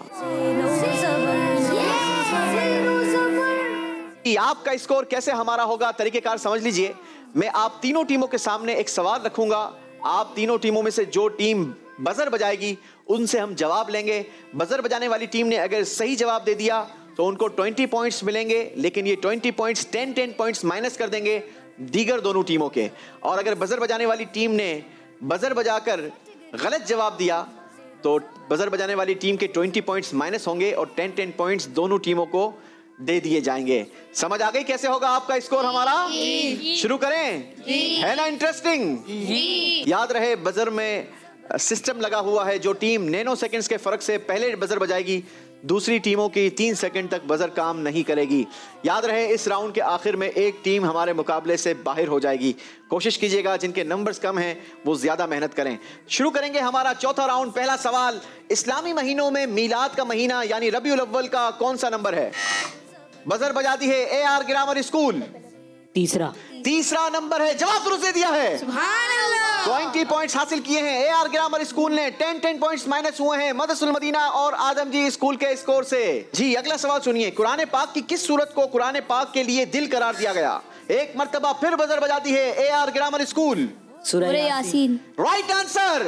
आपका स्कोर कैसे हमारा होगा, तरीकेकार समझ लीजिए। मैं आप तीनों टीमों के सामने एक सवाल रखूंगा, आप तीनों टीमों में से जो टीम बजर बजाएगी उनसे हम जवाब लेंगे। बजर बजाने वाली टीम ने अगर सही जवाब दे दिया तो उनको ट्वेंटी पॉइंट्स मिलेंगे, लेकिन ये twenty points ten ten points minus कर देंगे दीगर दोनों टीमों के। और अगर बजर बजाने वाली टीम ने बजर बजाकर गलत जवाब दिया तो बजर बजाने वाली टीम के ट्वेंटी पॉइंट्स माइनस होंगे और टेन टेन पॉइंट्स दोनों टीमों को दे दिए जाएंगे। समझ आ गई कैसे होगा आपका स्कोर हमारा? शुरू करें? है ना इंटरेस्टिंग? याद रहे बजर में सिस्टम लगा हुआ है, जो टीम नैनो सेकंड्स के फर्क से पहले बजर बजाएगी दूसरी टीमों की तीन सेकंड तक बजर काम नहीं करेगी। याद रहे इस राउंड के आखिर में एक टीम हमारे मुकाबले से बाहर हो जाएगी। कोशिश कीजिएगा जिनके नंबर्स कम हैं वो ज्यादा मेहनत करें। शुरू करेंगे हमारा चौथा राउंड। पहला सवाल, इस्लामी महीनों में मीलाद का महीना यानी रबीउल अव्वल का कौन सा नंबर है? बजर बजाती है ए आर ग्रामर स्कूल। तीसरा तीसरा नंबर है, जवाब दुरुस्त दे दिया है। ट्वेंटी पॉइंट्स हासिल किए हैं ए आर ग्रामर स्कूल ने, टेन टेन पॉइंट्स माइनस हुए हैं मदरसतुल मदीना और आदम जी स्कूल के स्कोर से। जी अगला सवाल सुनिए, कुरान पाक की किस सूरत को कुरान पाक के लिए दिल करार दिया गया? एक मर्तबा फिर बजर बजाती है ए आर ग्रामर स्कूल। सूरह यासीन। Right answer.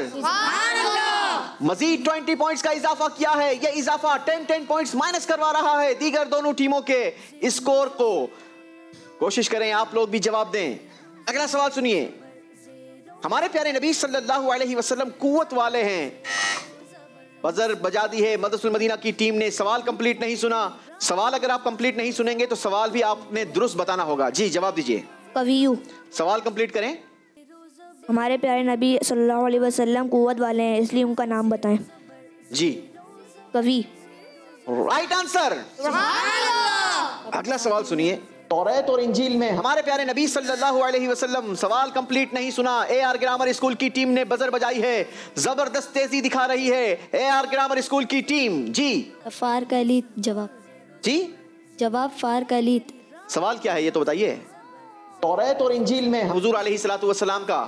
मजीद ट्वेंटी पॉइंट्स का इजाफा किया है, यह इजाफा टेन टेन पॉइंट्स माइनस करवा रहा है दीगर दोनों टीमों के स्कोर को। कोशिश करें आप लोग भी जवाब दें। अगला सवाल सुनिए, हमारे प्यारे नबी सल्लल्लाहु अलैहि वसल्लम कुव्वत वाले हैं। बजर बजा दी है मदरसतुल मदीना की टीम ने। सवाल कंप्लीट नहीं सुना। सवाल अगर आप कंप्लीट नहीं सुनेंगे तो सवाल भी आपने दुरुस्त बताना होगा। जी जवाब दीजिए। कवियु। सवाल कंप्लीट करें। हमारे प्यारे नबी सल्लल्लाहु अलैहि वसल्लम कुव्वत वाले हैं, इसलिए उनका नाम बताएं। जी कवि। Right answer. अगला सवाल सुनिए, तौरात और इंजील में हमारे प्यारे नबी सल्लल्लाहु अलैहि वसल्लम, सवाल कंप्लीट नहीं सुना। ए आर ग्रामर स्कूल की टीम ने बजर बजाई है, जबरदस्त तेजी दिखा रही है ए आर ग्रामर स्कूल की टीम। जी फार कलीत। जवाब जी जवाब फार कलीत। सवाल क्या है ये तो बताइए। तौरात और इंजील में हुजूर अलैहिस्सलातु वस्सलाम का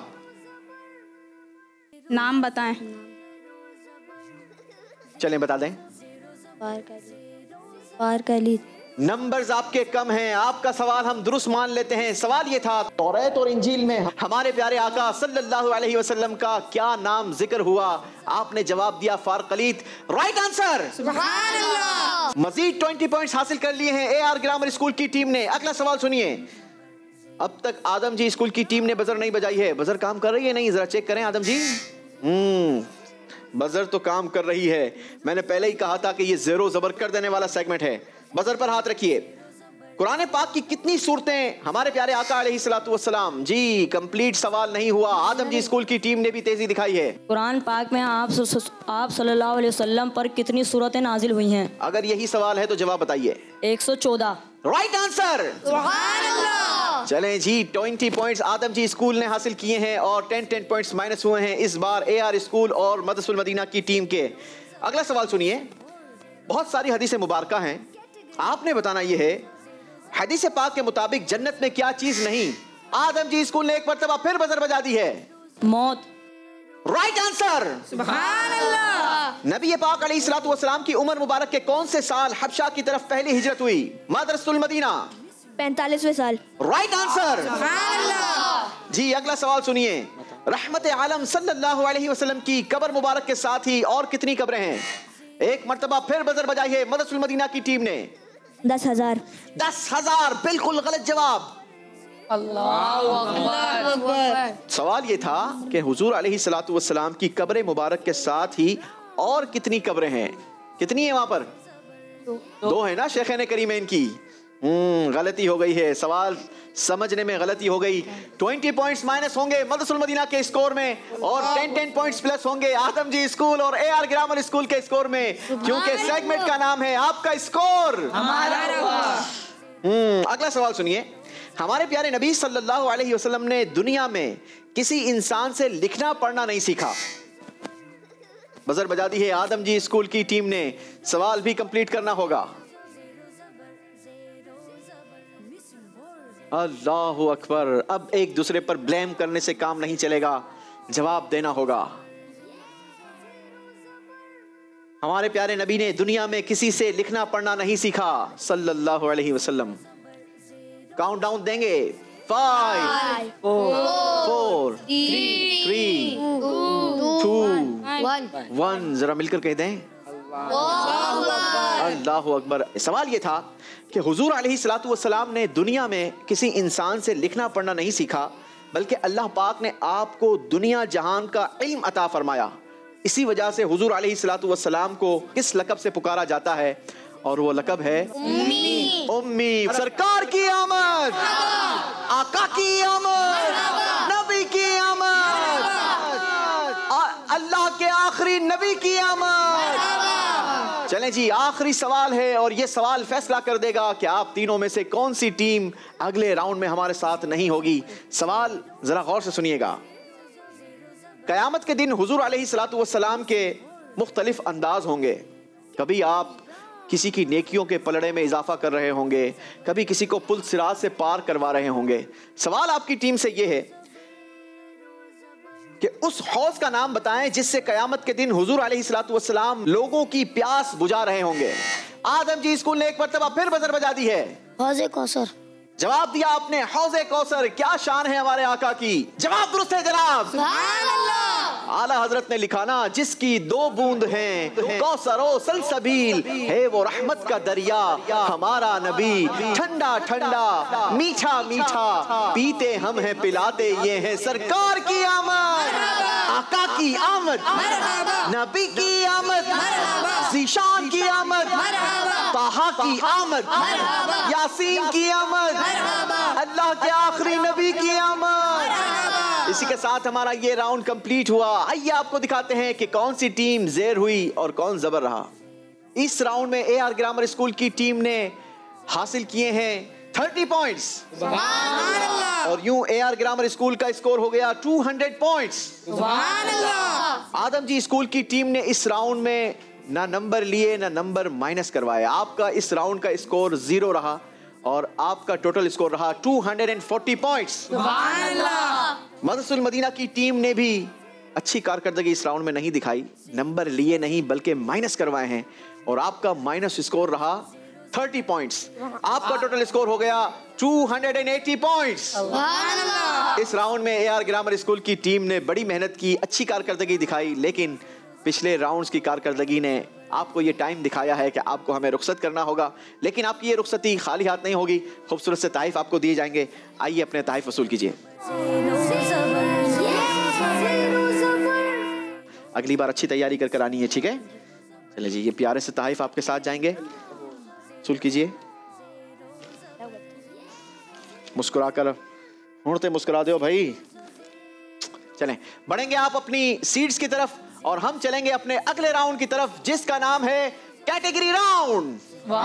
नाम बताएं। चलें बता दें। फार कलीत। फार कलीत। नंबर्स आपके कम हैं, आपका सवाल हम दुरुस्त मान लेते हैं। सवाल ये था, तौरात और इंजील में हमारे प्यारे आका सल्लल्लाहु अलैहि वसल्लम का क्या नाम जिक्र हुआ? आपने जवाब दिया फारकलीत। Right answer. सुभान अल्लाह। मजीद ट्वेंटी पॉइंट्स हासिल कर लिए हैं ए आर ग्रामर स्कूल की टीम ने। अगला सवाल सुनिए, अब तक आदम जी स्कूल की टीम ने बजर नहीं बजाई है। बजर काम कर रही है नहीं? जरा चेक करें आदम जी। हम्म बजर तो काम कर रही है। मैंने पहले ही कहा था कि ये जेरो जबर कर देने वाला सेगमेंट है। बजर पर हाथ रखिए। कुरान पाक की कितनी सूरतें हमारे प्यारे आका अलैहिस्सलातु वस्सलाम? जी कंप्लीट सवाल नहीं हुआ, आदम जी स्कूल की टीम ने भी तेजी दिखाई है। कुरान पाक में आप आप सल्लल्लाहु अलैहि वसल्लम पर कितनी सूरतें नाजिल हुई हैं? अगर यही सवाल है तो जवाब बताइए। एक सौ चौदह। Right answer. चलें जी, ट्वेंटी पॉइंट्स आदम जी स्कूल ने हासिल किए हैं और टेन टेन पॉइंट्स माइनस हुए हैं इस बार ए आर स्कूल और मदरसतुल मदीना की टीम के। अगला सवाल सुनिए। बहुत सारी हदीसें मुबारका हैं, आपने बताना यह है हदीस पाक के मुताबिक जन्नत में क्या चीज नहीं? आदम जी स्कूल ने एक मर्तबा फिर बजर बजा दी है। मौत। Right answer. सुभान अल्लाह। नबी पाक अलैहिस्सलातु वस्सलाम की उम्र मुबारक के कौन से साल हबशा की तरफ पहली हिजरत हुई? मदरसतुल मदीना। पैंतालीसवें साल। Right answer. सुभान अल्लाह। जी अगला सवाल सुनिए। रहमत आलम सल्लल्लाहु अलैहि वसल्लम की कब्र मुबारक के साथ ही और कितनी कब्रें हैं? एक मर्तबा फिर बजर बजाई है मदरसतुल मदीना की टीम ने। दस हजार। दस हजार बिल्कुल गलत जवाब। अल्लाहु अकबर। सवाल ये था कि हुजूर अलैहिस्सलातु वस्सलाम की कब्र मुबारक के साथ ही और कितनी कब्रें हैं? कितनी है वहां पर? दो, दो है ना शेखैन करीमैन की। हम्म गलती हो गई है, सवाल समझने में गलती हो गई। ट्वेंटी पॉइंट्स माइनस होंगे मदरसतुल मदीना के स्कोर में और टेन टेन पॉइंट्स प्लस होंगे आदम जी स्कूल और ए आर ग्रामर स्कूल के स्कोर में, क्योंकि सेगमेंट का नाम है आपका स्कोर हमारा। हम्म अगला सवाल सुनिए। हमारे प्यारे नबी सल्लल्लाहु अलैहि वसल्लम ने दुनिया में किसी इंसान से लिखना पढ़ना नहीं सीखा। बजर बजा दी है आदम जी स्कूल की टीम ने, सवाल भी कंप्लीट करना होगा। अल्लाहु अकबर। अब एक दूसरे पर ब्लेम करने से काम नहीं चलेगा, जवाब देना होगा। हमारे प्यारे नबी ने दुनिया में किसी से लिखना पढ़ना नहीं सीखा सल्लल्लाहु अलैहि वसल्लम। काउंट डाउन देंगे। Five, four, three, two, one. जरा मिलकर कह दें अल्लाहु अकबर। सवाल ये था कि हुजूर अलैहिस्सलातु वस्सलाम ने दुनिया में किसी इंसान से लिखना पढ़ना नहीं सीखा, बल्कि अल्लाह पाक ने आपको दुनिया जहान का इल्म अता फरमाया। इसी वजह से हुजूर अलैहिस्सलातु वस्सलाम को किस लक़ब से पुकारा जाता है? और वो लक़ब है उम्मी। उम्मी। सरकार की आमद, आका की आमद, नबी की आमद, अल्लाह के आखिरी नबी की आमद। चलें जी, आखिरी सवाल है और ये सवाल फैसला कर देगा कि आप तीनों में से कौन सी टीम अगले राउंड में हमारे साथ नहीं होगी। सवाल जरा गौर से सुनिएगा। कयामत के दिन हुजूर अलैहिस्सलातु वस्सलाम के मुख्तलिफ अंदाज होंगे। कभी आप किसी की नेकियों के पलड़े में इजाफा कर रहे होंगे, कभी किसी को पुल सिरात से पार करवा रहे होंगे। सवाल आपकी टीम से यह है कि उस हौज का नाम बताएं जिससे कयामत के दिन हुजूर अलैहिस्सलातु वस्सलाम लोगों की प्यास बुझा रहे होंगे। आदम जी स्कूल ने एक मर्तबा फिर बजर बजा दी है। हौज़े कौसर। जवाब दिया आपने, हौज़े कौसर। क्या शान है हमारे आका की। जवाब दुरुस्त है जनाब। सुभान अल्लाह। आला हजरत ने लिखा ना, जिसकी दो बूंद हैं कौसर ओ सलसबील, है वो रहमत का दरिया हमारा नबी। ठंडा ठंडा मीठा मीठा पीते हम हैं पिलाते ये हैं। सरकार की आमद, आका की आमद, नबी की आमद, ज़ीशान की आमद, ताहा की आमद, यासीन की आमद, अल्लाह के आखिरी नबी की आमद। इसी के साथ हमारा ये राउंड कंप्लीट हुआ। आइए आपको दिखाते हैं कि कौन सी टीम ज़ेर हुई और कौन ज़बर रहा। इस राउंड में ए आर ग्रामर स्कूल की टीम ने हासिल किए हैं थर्टी पॉइंट्स और यूं ए आर ग्रामर स्कूल का स्कोर हो गया टू हंड्रेड पॉइंट्स। आदम जी स्कूल की टीम ने इस राउंड में ना नंबर लिए ना नंबर माइनस करवाए। आपका इस राउंड का स्कोर जीरो रहा और आपका टोटल स्कोर रहा two hundred forty points. Madrasatul Madina की टीम ने भी अच्छी कारकर्दगी इस राउंड में नहीं दिखाई, नंबर लिए नहीं बल्कि माइनस करवाए हैं और आपका माइनस स्कोर रहा थर्टी पॉइंट्स। आपका टोटल स्कोर हो गया टू हंड्रेड एटी पॉइंट्स। इस राउंड में ए आर ग्रामर स्कूल की टीम ने बड़ी मेहनत की, अच्छी कारकर्दगी दिखाई, लेकिन पिछले राउंड्स की कारकर्दगी ने आपको ये टाइम दिखाया है कि आपको हमें रुखसत करना होगा, लेकिन आपकी ये रुखसती खाली हाथ नहीं होगी। खूबसूरत से तहफ़ आपको दिए जाएंगे। आइए अपने तहफ़ वसूल कीजिए। अगली बार अच्छी तैयारी कर कर आनी है, ठीक है? चलिए जी, ये प्यारे से तहफ़ आपके साथ जाएंगे, वसूल कीजिए। मुस्कुरा कर ढूंढते मुस्कुरा दो भाई। चलें, बढ़ेंगे आप अपनी सीट्स की तरफ और हम चलेंगे अपने अगले राउंड की तरफ जिसका नाम है कैटेगरी राउंड।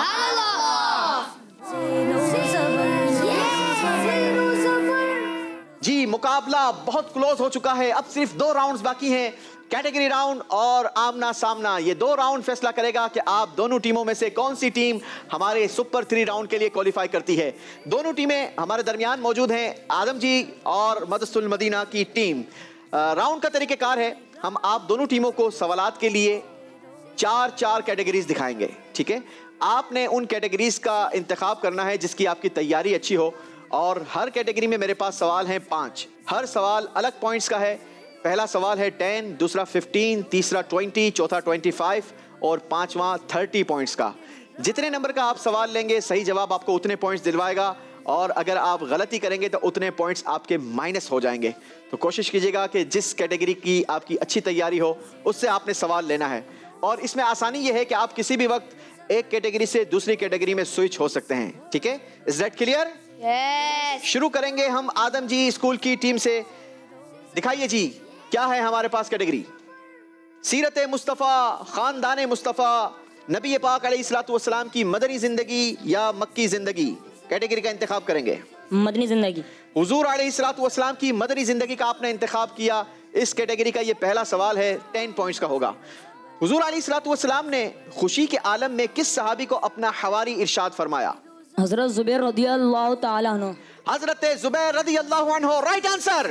जी, मुकाबला बहुत क्लोज हो चुका है, अब सिर्फ दो राउंड्स बाकी हैं, कैटेगरी राउंड और आमना सामना। ये दो राउंड फैसला करेगा कि आप दोनों टीमों में से कौन सी टीम हमारे सुपर थ्री राउंड के लिए क्वालिफाई करती है। दोनों टीमें हमारे दरमियान मौजूद हैं, आदम जी और मदरसतुल मदीना की टीम। राउंड का तरीक़ेकार है, हम आप दोनों टीमों को सवालात के लिए चार चार कैटेगरीज दिखाएंगे, ठीक है। आपने उन कैटेगरीज का इंतखाब करना है जिसकी आपकी तैयारी अच्छी हो, और हर कैटेगरी में मेरे पास सवाल हैं पाँच। हर सवाल अलग पॉइंट्स का है। पहला सवाल है टेन, दूसरा फिफ्टीन, तीसरा ट्वेंटी, चौथा ट्वेंटी फाइव और पांचवा थर्टी पॉइंट्स का। जितने नंबर का आप सवाल लेंगे सही जवाब आपको उतने पॉइंट्स दिलवाएगा, और अगर आप गलती करेंगे तो उतने पॉइंट्स आपके माइनस हो जाएंगे। तो कोशिश कीजिएगा कि जिस कैटेगरी की आपकी अच्छी तैयारी हो उससे आपने सवाल लेना है। और इसमें आसानी यह है कि आप किसी भी वक्त एक कैटेगरी से दूसरी कैटेगरी में स्विच हो सकते हैं, ठीक है। Is that clear? यस। शुरू करेंगे हम आदम जी स्कूल की टीम से। दिखाइए जी क्या है हमारे पास कैटेगरी। सीरत मुस्तफ़ा, खानदान मुस्तफ़ा, नबी पाक अलैहिस्सलातु वस्सलाम की मदनी जिंदगी या मक्की जिंदगी, कैटेगरी का इंतखाब करेंगे। मदनी जिंदगी। हुजूर अलैहिस्सलातु वस्सलाम की मदनी जिंदगी का आपने इंतखाब किया। इस कैटेगरी का ये पहला सवाल है, टेन पॉइंट्स का होगा। हुजूर अलैहिस्सलातु वस्सलाम ने खुशी के आलम में किस सहाबी को अपना हवारी इरशाद फरमाया? हजरत जुबैर रदियल्लाहु ताला अन्हु। हजरत जुबैर रदियल्लाहु अन्हु, राइट आंसर।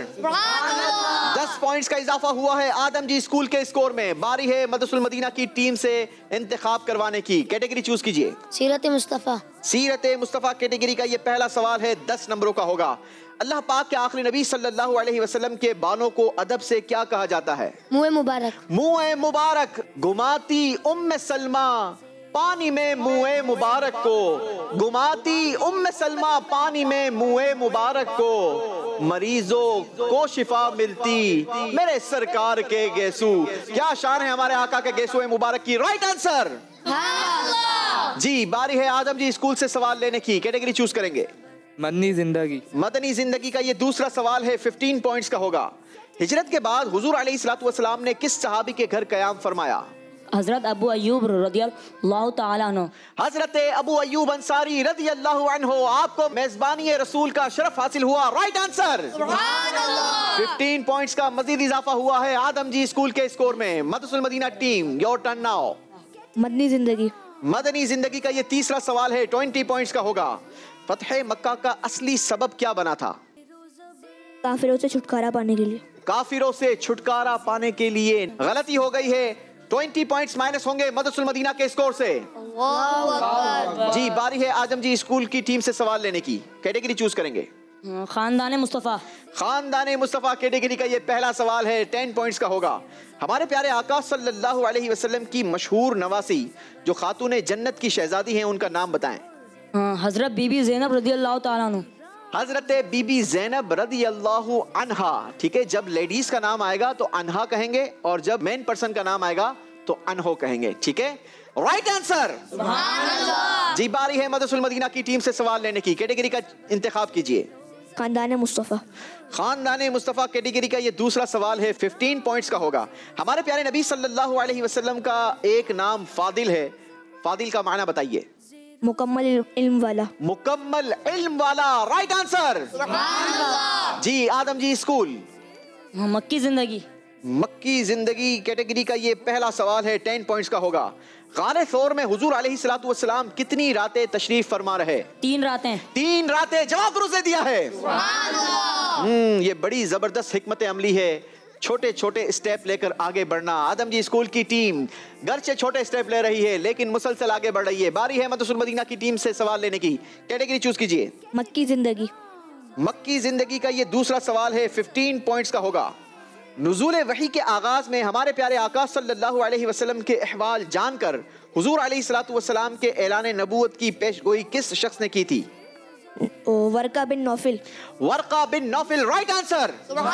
दस पॉइंट्स का इजाफा हुआ है आदम जी स्कूल के स्कोर में। बारी है मदरसतुल मदीना की टीम से इंतखाब करवाने की। कैटेगरी चूज कीजिए। सीरत मुस्तफ़ा। सीरत मुस्तफ़ा कैटेगरी का ये पहला सवाल है, दस नंबरों का होगा। अल्लाह पाक के आखिरी नबी सल्लल्लाहु अलैहि वसल्लम के बालों को अदब से क्या कहा जाता है? मुँह मुबारक। मुँह मुबारक। गुमाती उम्मे सलमा पानी में मुँह मुबारक को, गुमाती उम्मे सलमा पानी में मुँह मुबारक को, मरीजों को शिफा मिलती मेरे सरकार के गेसू। क्या शान है हमारे आका के गेसू मुबारक की, राइट आंसर। जी, बारी है आदम जी स्कूल से सवाल लेने की। कैटेगरी चूज करेंगे। मदनी जिंदगी। मदनी जिंदगी का ये दूसरा सवाल है, फिफ्टीन पॉइंट्स का होगा। हिजरत के बाद हुजूर अलैहिस्सलातु वस्सलाम ने किस सहाबी के घर कयाम फरमाया? हजरत अबू अय्यूब रदियल्लाहु ताला अन्हु। हजरत अबू अय्यूब अंसारी रदियल्लाहु अन्हु, आपको मेजबानी रसूल का शरफ हासिल हुआ, राइट आंसर। फिफ्टीन पॉइंट्स का मजीद इजाफा हुआ है आदम जी स्कूल के स्कोर में। Madrasatul Madina team, your turn now. मदनी जिंदगी। मदनी जिंदगी का ये तीसरा सवाल है, ट्वेंटी पॉइंट्स का होगा। फतह मक्का का असली सबब क्या बना था? काफिरों से छुटकारा पाने के लिए। काफिरों से छुटकारा पाने के लिए। गलती हो गई है, ट्वेंटी पॉइंट्स माइनस होंगे मदरसतुल मदीना के स्कोर से। जी, बारी है आजम जी स्कूल की टीम से सवाल लेने की। कैटेगरी चूज करेंगे। खानदान मुस्तफ़ा। खानदान मुस्तफ़ा कैटेगरी का ये पहला सवाल है, टेन पॉइंट्स का होगा। हमारे प्यारे आका सल्लल्लाहु अलैहि वसल्लम की मशहूर नवासी जो खातून जन्नत की शहजादी हैं, उनका नाम बताएं। हजरत बीबी ज़ैनब रदियल्लाहु ताला अन्हा। हजरत बीबी ज़ैनब रदियल्लाहु अन्हा, ठीक है। जब लेडीज का नाम आएगा तो अन्हा कहेंगे, और जब मेन पर्सन का नाम आएगा तो अनहो कहेंगे, ठीक है। Right answer. जी, बारी है मदरसतुल मदीना की टीम से सवाल लेने की। कैटेगरी का इंतखाब कीजिए। खानदान मुस्तफ़ा। खानदान मुस्तफ़ा कैटेगरी का ये दूसरा सवाल है, फिफ्टीन पॉइंट्स का होगा। हमारे प्यारे नबी सल्लल्लाहु अलैहि वसल्लम का एक नाम फादिल है। फादिल का माना बताइए। मुकम्मल इल्म वाला। मुकम्मल इल्म वाला, राइट आंसर। जी, आदम जी स्कूल। मक्की जिंदगी। मक्की जिंदगी कैटेगरी का ये पहला सवाल है, टेन पॉइंट्स का होगा। गारे थोर में हुजूर अलैहिस्सलातु वस्सलाम कितनी रातें तशरीफ फरमा रहे? तीन रातें। तीन रातें, जवाब दुरुस्त दे दिया है। हम्म ये बड़ी जबरदस्त हिकमत अमली है, छोटे छोटे स्टेप लेकर आगे बढ़ना। आदम जी स्कूल की टीम घर से छोटे स्टेप ले रही है लेकिन मुसलसल आगे बढ़ रही है। बारी है मदरसतुल मदीना की टीम से सवाल लेने की। कैटेगरी चूज कीजिए। मक्की जिंदगी। मक्की जिंदगी का ये दूसरा सवाल है, फिफ्टीन पॉइंट्स का होगा। नुज़ूल वही के आगाज में हमारे प्यारे आका सल्लल्लाहु अलैहि वसल्लम के अहवाल जानकर हुजूर अलैहिस्सलातु वस्सलाम के ऐलान नबूवत की पेशगोई किस शख्स ने की थी? Waraqa bin Naufal. Waraqa bin Naufal, right answer.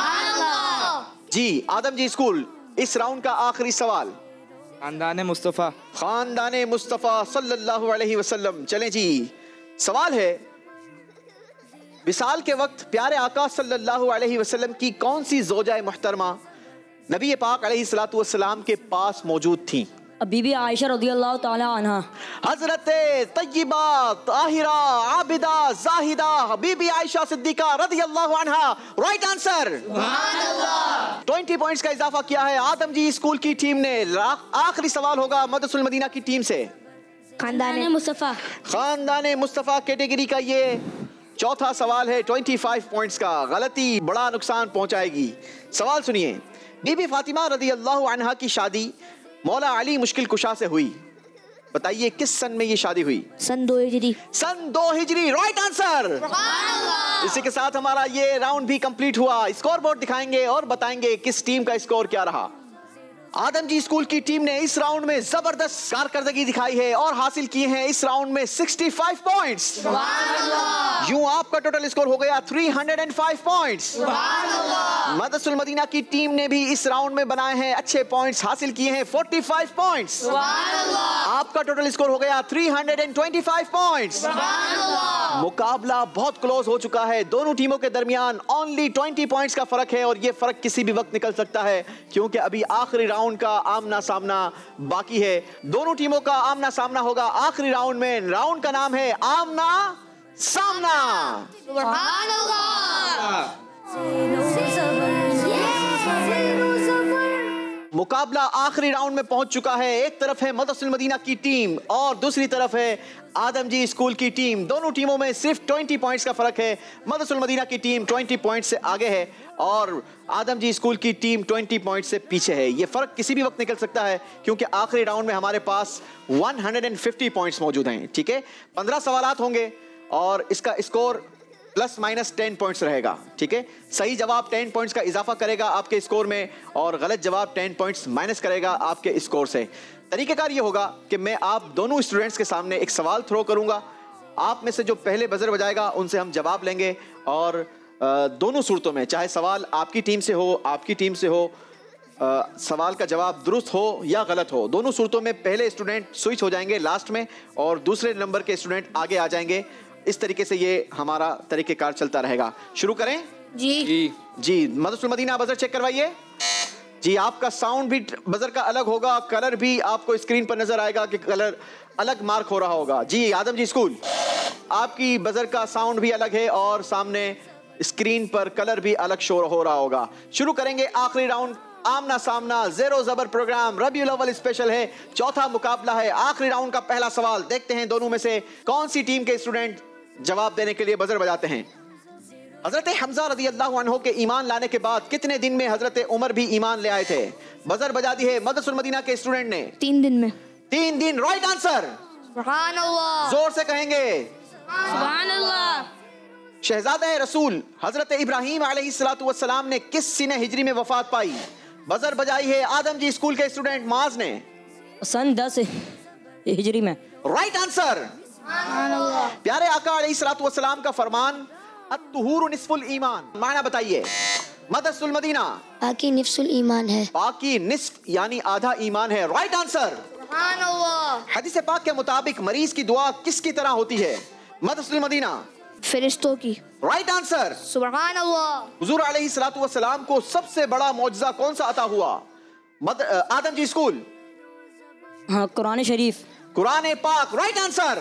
जी, आदम जी स्कूल इस राउंड का आखिरी सवाल। खानदान मुस्तफ़ा। खानदान मुस्तफ़ा सल्लल्लाहु अलैहि वसल्लम। चलें जी, सवाल है विसाल के वक्त प्यारे आका सल्लल्लाहु अलैहि वसल्लम की कौन सी ज़ौजा मुहतरमा नबी पाक अलैहिस्सलातु वस्सलाम के पास मौजूद थी? बीबी आयशा रज़ियल्लाहु ताला अन्हा। हजरत तय्यबा ताहिरा आबिदा जाहिदा बीबी आयशा सिद्दीका रज़ियल्लाहु अन्हा। Right answer. ट्वेंटी पॉइंट्स का इजाफा किया है आदम जी स्कूल की टीम ने। आखिरी सवाल होगा मदरसुल मदीना की टीम से। खानदान मुस्तफ़ा। खानदान मुस्तफ़ा कैटेगरी का ये चौथा सवाल है। पच्चीस पॉइंट्स का। गलती बड़ा नुकसान पहुंचाएगी। सवाल सुनिए। बीबी फातिमा रज़ियल्लाहु अन्हा की शादी मौला अली मुश्किल कुशा से हुई। बताइए किस सन में ये शादी हुई? सन दो हिजरी। सन दो हिजरी। Right answer. इसी के साथ हमारा ये राउंड भी कंप्लीट हुआ। स्कोर बोर्ड दिखाएंगे और बताएंगे किस टीम का स्कोर क्या रहा। आदम जी स्कूल की टीम ने इस राउंड में जबरदस्त कारकर्दगी दिखाई है और हासिल किए हैं इस राउंड में पैंसठ पॉइंट्स। यूं आपका टोटल स्कोर हो गया तीन सौ पाँच पॉइंट्स। मदरसुल मदीना की टीम ने भी इस राउंड में बनाए हैं अच्छे पॉइंट्स, हासिल किए हैं पैंतालीस पॉइंट्स। आपका टोटल स्कोर हो गया तीन सौ पच्चीस पॉइंट्स। मुकाबला बहुत क्लोज हो चुका है। दोनों टीमों के दरमियान ओनली बीस पॉइंट्स का फर्क है और ये फर्क किसी भी वक्त निकल सकता है क्योंकि अभी आखिरी राउंड का आमना सामना बाकी है। दोनों टीमों का आमना सामना होगा आखिरी राउंड में। राउंड का नाम है आमना सामना। सुभान अल्लाह। मुकाबला आखिरी राउंड में पहुंच चुका है। एक तरफ है मदरसुल मदीना की टीम और दूसरी तरफ है आदम जी स्कूल की टीम। दोनों टीमों में सिर्फ बीस पॉइंट्स का फर्क है। मदरसुल मदीना की टीम बीस पॉइंट्स से आगे है और आदम जी स्कूल की टीम बीस पॉइंट्स से पीछे है। ये फर्क किसी भी वक्त निकल सकता है क्योंकि आखिरी राउंड में हमारे पास एक सौ पचास पॉइंट्स मौजूद हैं। ठीक है, पंद्रह सवालात होंगे और इसका score plus minus ten points रहेगा। ठीक है, सही जवाब टेन पॉइंट्स का इजाफा करेगा आपके स्कोर में और गलत जवाब टेन पॉइंट्स माइनस करेगा आपके स्कोर से। तरीकेकार ये होगा कि मैं आप दोनों स्टूडेंट्स के सामने एक सवाल थ्रो करूंगा। आप में से जो पहले बजर बजाएगा उनसे हम जवाब लेंगे और दोनों सूरतों में, चाहे सवाल आपकी टीम से हो आपकी टीम से हो, आ, सवाल का जवाब दुरुस्त हो या गलत हो, दोनों सूरतों में पहले स्टूडेंट स्विच हो जाएंगे लास्ट में और दूसरे नंबर के स्टूडेंट आगे आ जाएंगे। इस तरीके से ये हमारा तरीकेकार चलता रहेगा। शुरू करें जी जी, जी। मदरसुल मदीना बजर चेक करवाइए जी। आपका साउंड भी बजर का अलग होगा, कलर भी आपको स्क्रीन पर नजर आएगा कि कलर अलग मार्क हो रहा होगा जी। आदम जी स्कूल आपकी बजर का साउंड भी अलग है और सामने स्क्रीन पर कलर भी अलग शो हो रहा होगा। शुरू करेंगे आखिरी राउंड। आमना सामना ज़ेरो ज़बर प्रोग्राम रबीउल अव्वल स्पेशल है। चौथा मुकाबला है। आखिरी राउंड का पहला सवाल। देखते हैं दोनों में से कौन सी टीम के स्टूडेंट जवाब देने के लिए बजर बजाते हैं। हजरत हमजा रज़ियल्लाहु अन्हु के ईमान लाने के बाद कितने दिन में हजरत उमर भी ईमान ले आए थे? बजर बजा दी है मदरसुल मदीना के स्टूडेंट ने। तीन दिन में। तीन दिन। Right answer. सुभान अल्लाह। जोर से कहेंगे सुभान अल्लाह। शहजादा रसूल हजरत इब्राहीम अलैहिस्सलातु वस्सलाम ने किस सीने हिजरी में वफात पाई? बजर बजाई है आदम जी स्कूल के स्टूडेंट माज ने। सन दस हिजरी में। Right answer. प्यारे आका अलैहिस्सलातु वस्सलाम का फरमान अत्तुहूरु निस्फुल ईमान, माना बताइए। मदरसुल मदीना पाकी निस्फुल ईमान है। पाकी निस्फ यानी आधा ईमान है। Right answer. सुभान अल्लाह। हदीस पाक के मुताबिक मरीज की दुआ किसकी तरह होती है? मदरसुल मदीना फरिश्तों की। Right answer. सुभान अल्लाह। हुजूर अलैहिस्सलातु वस्सलाम को सबसे बड़ा मौजज़ा कौन सा अता हुआ? मद, आदम जी स्कूल। हाँ, कुरान शरीफ। कुरान पाक। Right answer.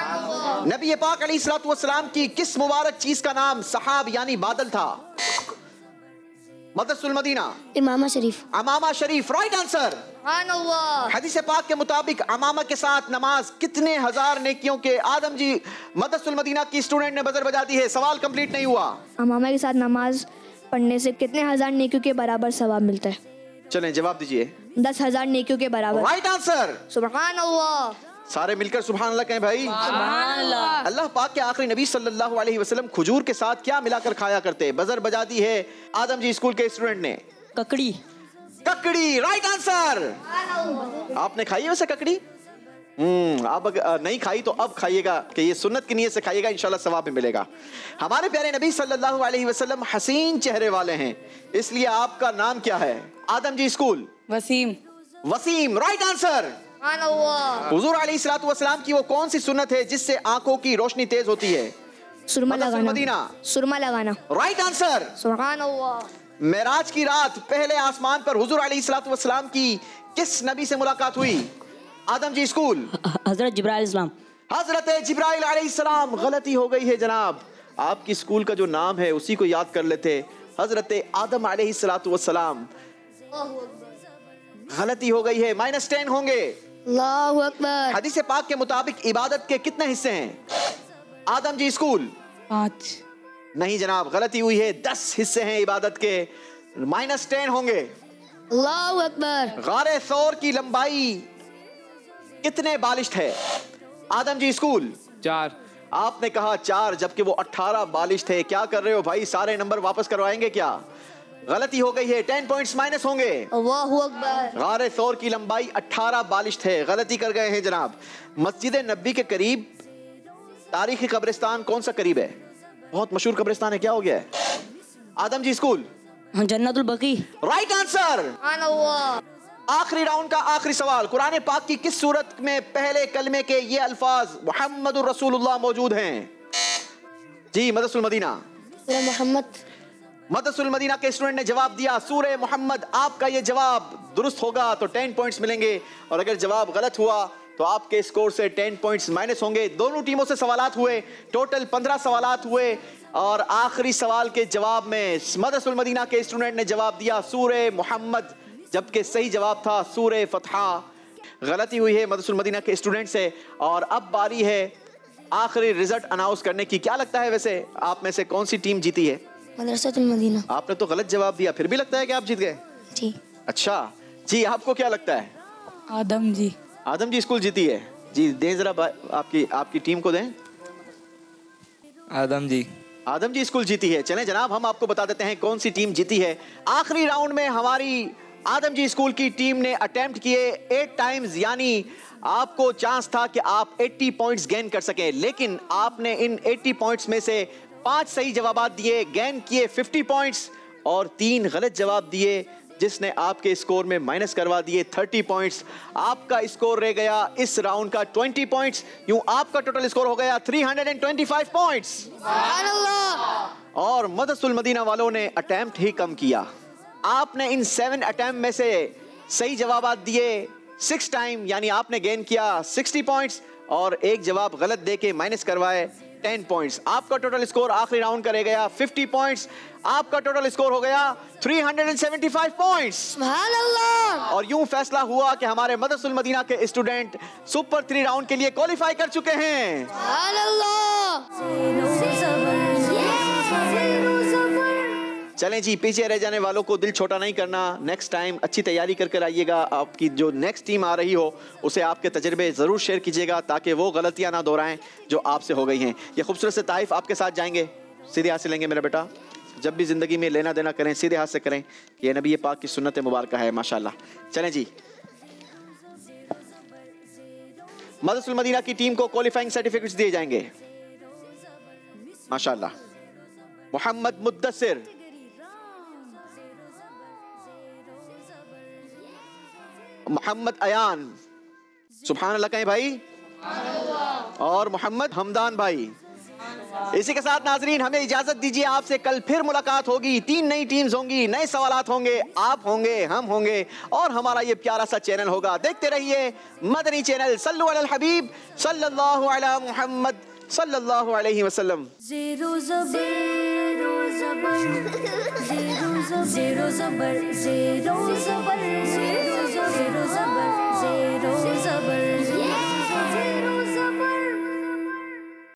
नबी पाक अलैहिस्सलातु वस्सलाम की किस मुबारक चीज का नाम सहाब यानी बादल था? मदरसुल मदीना इमामा शरीफ। अमामा शरीफ। Right answer. हदीस पाक के मुताबिक अमामा के साथ नमाज कितने हजार नेकियों के? आदम जी मदरसुल मदीना की स्टूडेंट ने बजर बजा दी है। सवाल कंप्लीट नहीं हुआ। अमामा के साथ नमाज पढ़ने से कितने हजार नेकियों के बराबर सवाब मिलता है? चलें जवाब दीजिए। दस हजार नेकियों के बराबर। Right answer. सुभान अल्लाह। सारे मिलकर सुभान अल्लाह कहें भाई। सुभान अल्लाह। अल्लाह पाक के आखिरी नबी सल्लल्लाहु अलैहि वसल्लम खजूर के साथ क्या मिलाकर खाया करते? बजर बजा दी है आदम जी स्कूल के स्टूडेंट ने। ककड़ी। ककड़ी। Right answer. आपने खाई है वैसे ककड़ी? हम्म अब नहीं खाई तो अब खाइएगा कि ये सुन्नत की नीयत से खाइएगा, इंशाल्लाह सवाब भी मिलेगा। हमारे प्यारे नबी सल्लल्लाहु अलैहि वसल्लम हसीन चेहरे वाले हैं, इसलिए आपका नाम क्या है? आदम जी school. Waseem. Waseem. Right answer. हुजूर अलैहिस्सलातु वस्सलाम की वो कौन सी सुन्नत है जिससे आंखों की रोशनी तेज होती है? सुरमा मदरसतुल लगाना। मदीना। सुरमा लगाना। Right answer. सुभान अल्लाह। मेराज की रात पहले आसमान पर हुजूर अलैहिस्सलातु वस्सलाम की किस नबी से मुलाकात हुई? आदम जी स्कूल। हजरत जिब्राइल इस्लाम। हजरत जिब्राइल अलैहिस्सलाम। गलती हो गई है जनाब, आपकी स्कूल का जो नाम है उसी को याद कर लेते। हजरत आदम अलैहिस्सलातु वस्सलाम। गलती हो गई है, माइनस टेन होंगे। अल्लाहु अकबर। हदीस पाक के मुताबिक इबादत के कितने हिस्से हैं? आदम जी स्कूल। पाँच। नहीं जनाब, गलती हुई है, दस हिस्से हैं इबादत के, माइनस टेन होंगे। अल्लाहु अकबर। गारे सौर की लंबाई कितने बालिश्त है? आदम जी स्कूल। चार। आपने कहा चार, जबकि वो अठारह बालिश्त है। क्या कर रहे हो भाई, सारे नंबर वापस करवाएंगे क्या? गलती हो गई है, टेन पॉइंट्स माइनस होंगे। अल्लाहु अकबर। गारे सौर की लंबाई अठारह बालिश्त है, गलती कर गए हैं जनाब। मस्जिद नबी के करीब तारीखी कब्रिस्तान कौन सा करीब है? बहुत मशहूर कब्रिस्तान है, क्या हो गया है? आदम जी स्कूल। जन्नतुल बकी। Right answer. आखिरी राउंड का आखिरी सवाल, कुरान पाक की किस सूरत में पहले कलमे के ये अल्फाज मुहम्मदुर रसूलुल्लाह मौजूद हैं? जी मदरसतुल मदीना। मोहम्मद। मदरसतुल मदीना के स्टूडेंट ने जवाब दिया सूरह मोहम्मद। आपका ये जवाब दुरुस्त होगा तो टेन पॉइंट्स मिलेंगे, और अगर जवाब गलत हुआ तो आपके स्कोर से टेन पॉइंट्स माइनस होंगे। दोनों टीमों से सवालात हुए, टोटल पंद्रह सवालात हुए, और आखिरी सवाल के जवाब में मदरसतुल मदीना के स्टूडेंट ने जवाब दिया सूरह मोहम्मद, जबकि सही जवाब था सूरह फतहा। गलती हुई है मदरसतुल मदीना के स्टूडेंट से, और अब बारी है आखिरी रिजल्ट अनाउंस करने की। क्या लगता है वैसे आप में से कौन सी टीम जीती है? मदरसतुल मदीना। आपने तो गलत जवाब दिया, फिर भी लगता है कि आप जीत गए? जी। अच्छा जी, आपको क्या लगता है? आदम जी। आदम जी स्कूल जीती है। जी दें जरा, आपकी आपकी टीम को दें। आदम जी। आदम जी स्कूल जीती है। चलें जनाब, हम आपको बता देते हैं कौन सी टीम जीती है। आखिरी राउंड में हमारी आदम जी स्कूल की टीम ने अटेम्प्ट किए एट टाइम्स, यानी आपको चांस था कि आप अस्सी पॉइंट्स गेन कर सकें, लेकिन आपने इन अस्सी पॉइंट्स में से पांच सही जवाब दिए, गेन किए पचास पॉइंट्स, और तीन गलत जवाब दिए जिसने आपके स्कोर में माइनस करवा दिए तीस पॉइंट्स। आपका स्कोर रह गया इस राउंड का बीस पॉइंट्स। यूं आपका टोटल स्कोर हो गया तीन सौ पच्चीस पॉइंट्स। सुभान अल्लाह। और मदरसतुल मदीना वालों ने अटेम्प्ट ही कम किया। आपने इन सेवन अटेम्प्ट में से सही जवाब दिए सिक्स टाइम, यानी आपने गेन किया साठ पॉइंट्स, और एक जवाब गलत देके माइनस करवाए टेन पॉइंट्स। आपका टोटल स्कोर आखिरी राउंड का रह गया पचास पॉइंट्स। आपका टोटल स्कोर हो गया तीन सौ पचहत्तर पॉइंट्स। सुभान अल्लाह। और यूं फैसला हुआ कि हमारे मदरसतुल मदीना के स्टूडेंट सुपर थ्री राउंड के लिए क्वालिफाई कर चुके हैं। सुभान अल्लाह। चलें जी, पीछे रह जाने वालों को दिल छोटा नहीं करना, नेक्स्ट टाइम अच्छी तैयारी कर कर आइएगा। आपकी जो नेक्स्ट टीम आ रही हो उसे आपके तजर्बे ज़रूर शेयर कीजिएगा, ताकि वो गलतियां ना दोहराएं जो आपसे हो गई हैं। ये खूबसूरत से ताइफ आपके साथ जाएंगे, सीधे हाथ से लेंगे मेरा बेटा। जब भी ज़िंदगी में लेना देना करें सीधे हाथ से करें, कि ये नबी पाक की सुन्नत मुबारक है माशाल्लाह। चलें जी, मदरसतुल मदीना की टीम को क्वालिफाइंग सर्टिफिकेट्स दिए जाएंगे माशाल्लाह। मोहम्मद मुद्दसिर, मोहम्मद अयान, सुभान अल्लाह कहें भाई, और मोहम्मद हमदान भाई। इसी के साथ नाजरीन हमें इजाजत दीजिए, आपसे कल फिर मुलाकात होगी। तीन नई टीम्स होंगी, नए सवालात होंगे, आप होंगे, हम होंगे, और हमारा ये प्यारा सा चैनल होगा। देखते रहिए मदनी चैनल। सल्लु अलल हबीब सल्लल्लाहु अला मुहम्मद सल्लल्लाहु अलैहि वसल्लम। ज़ेरो ज़बर ज़ेरो ज़बर ज़ेरो ज़बर ज़ेरो ज़बर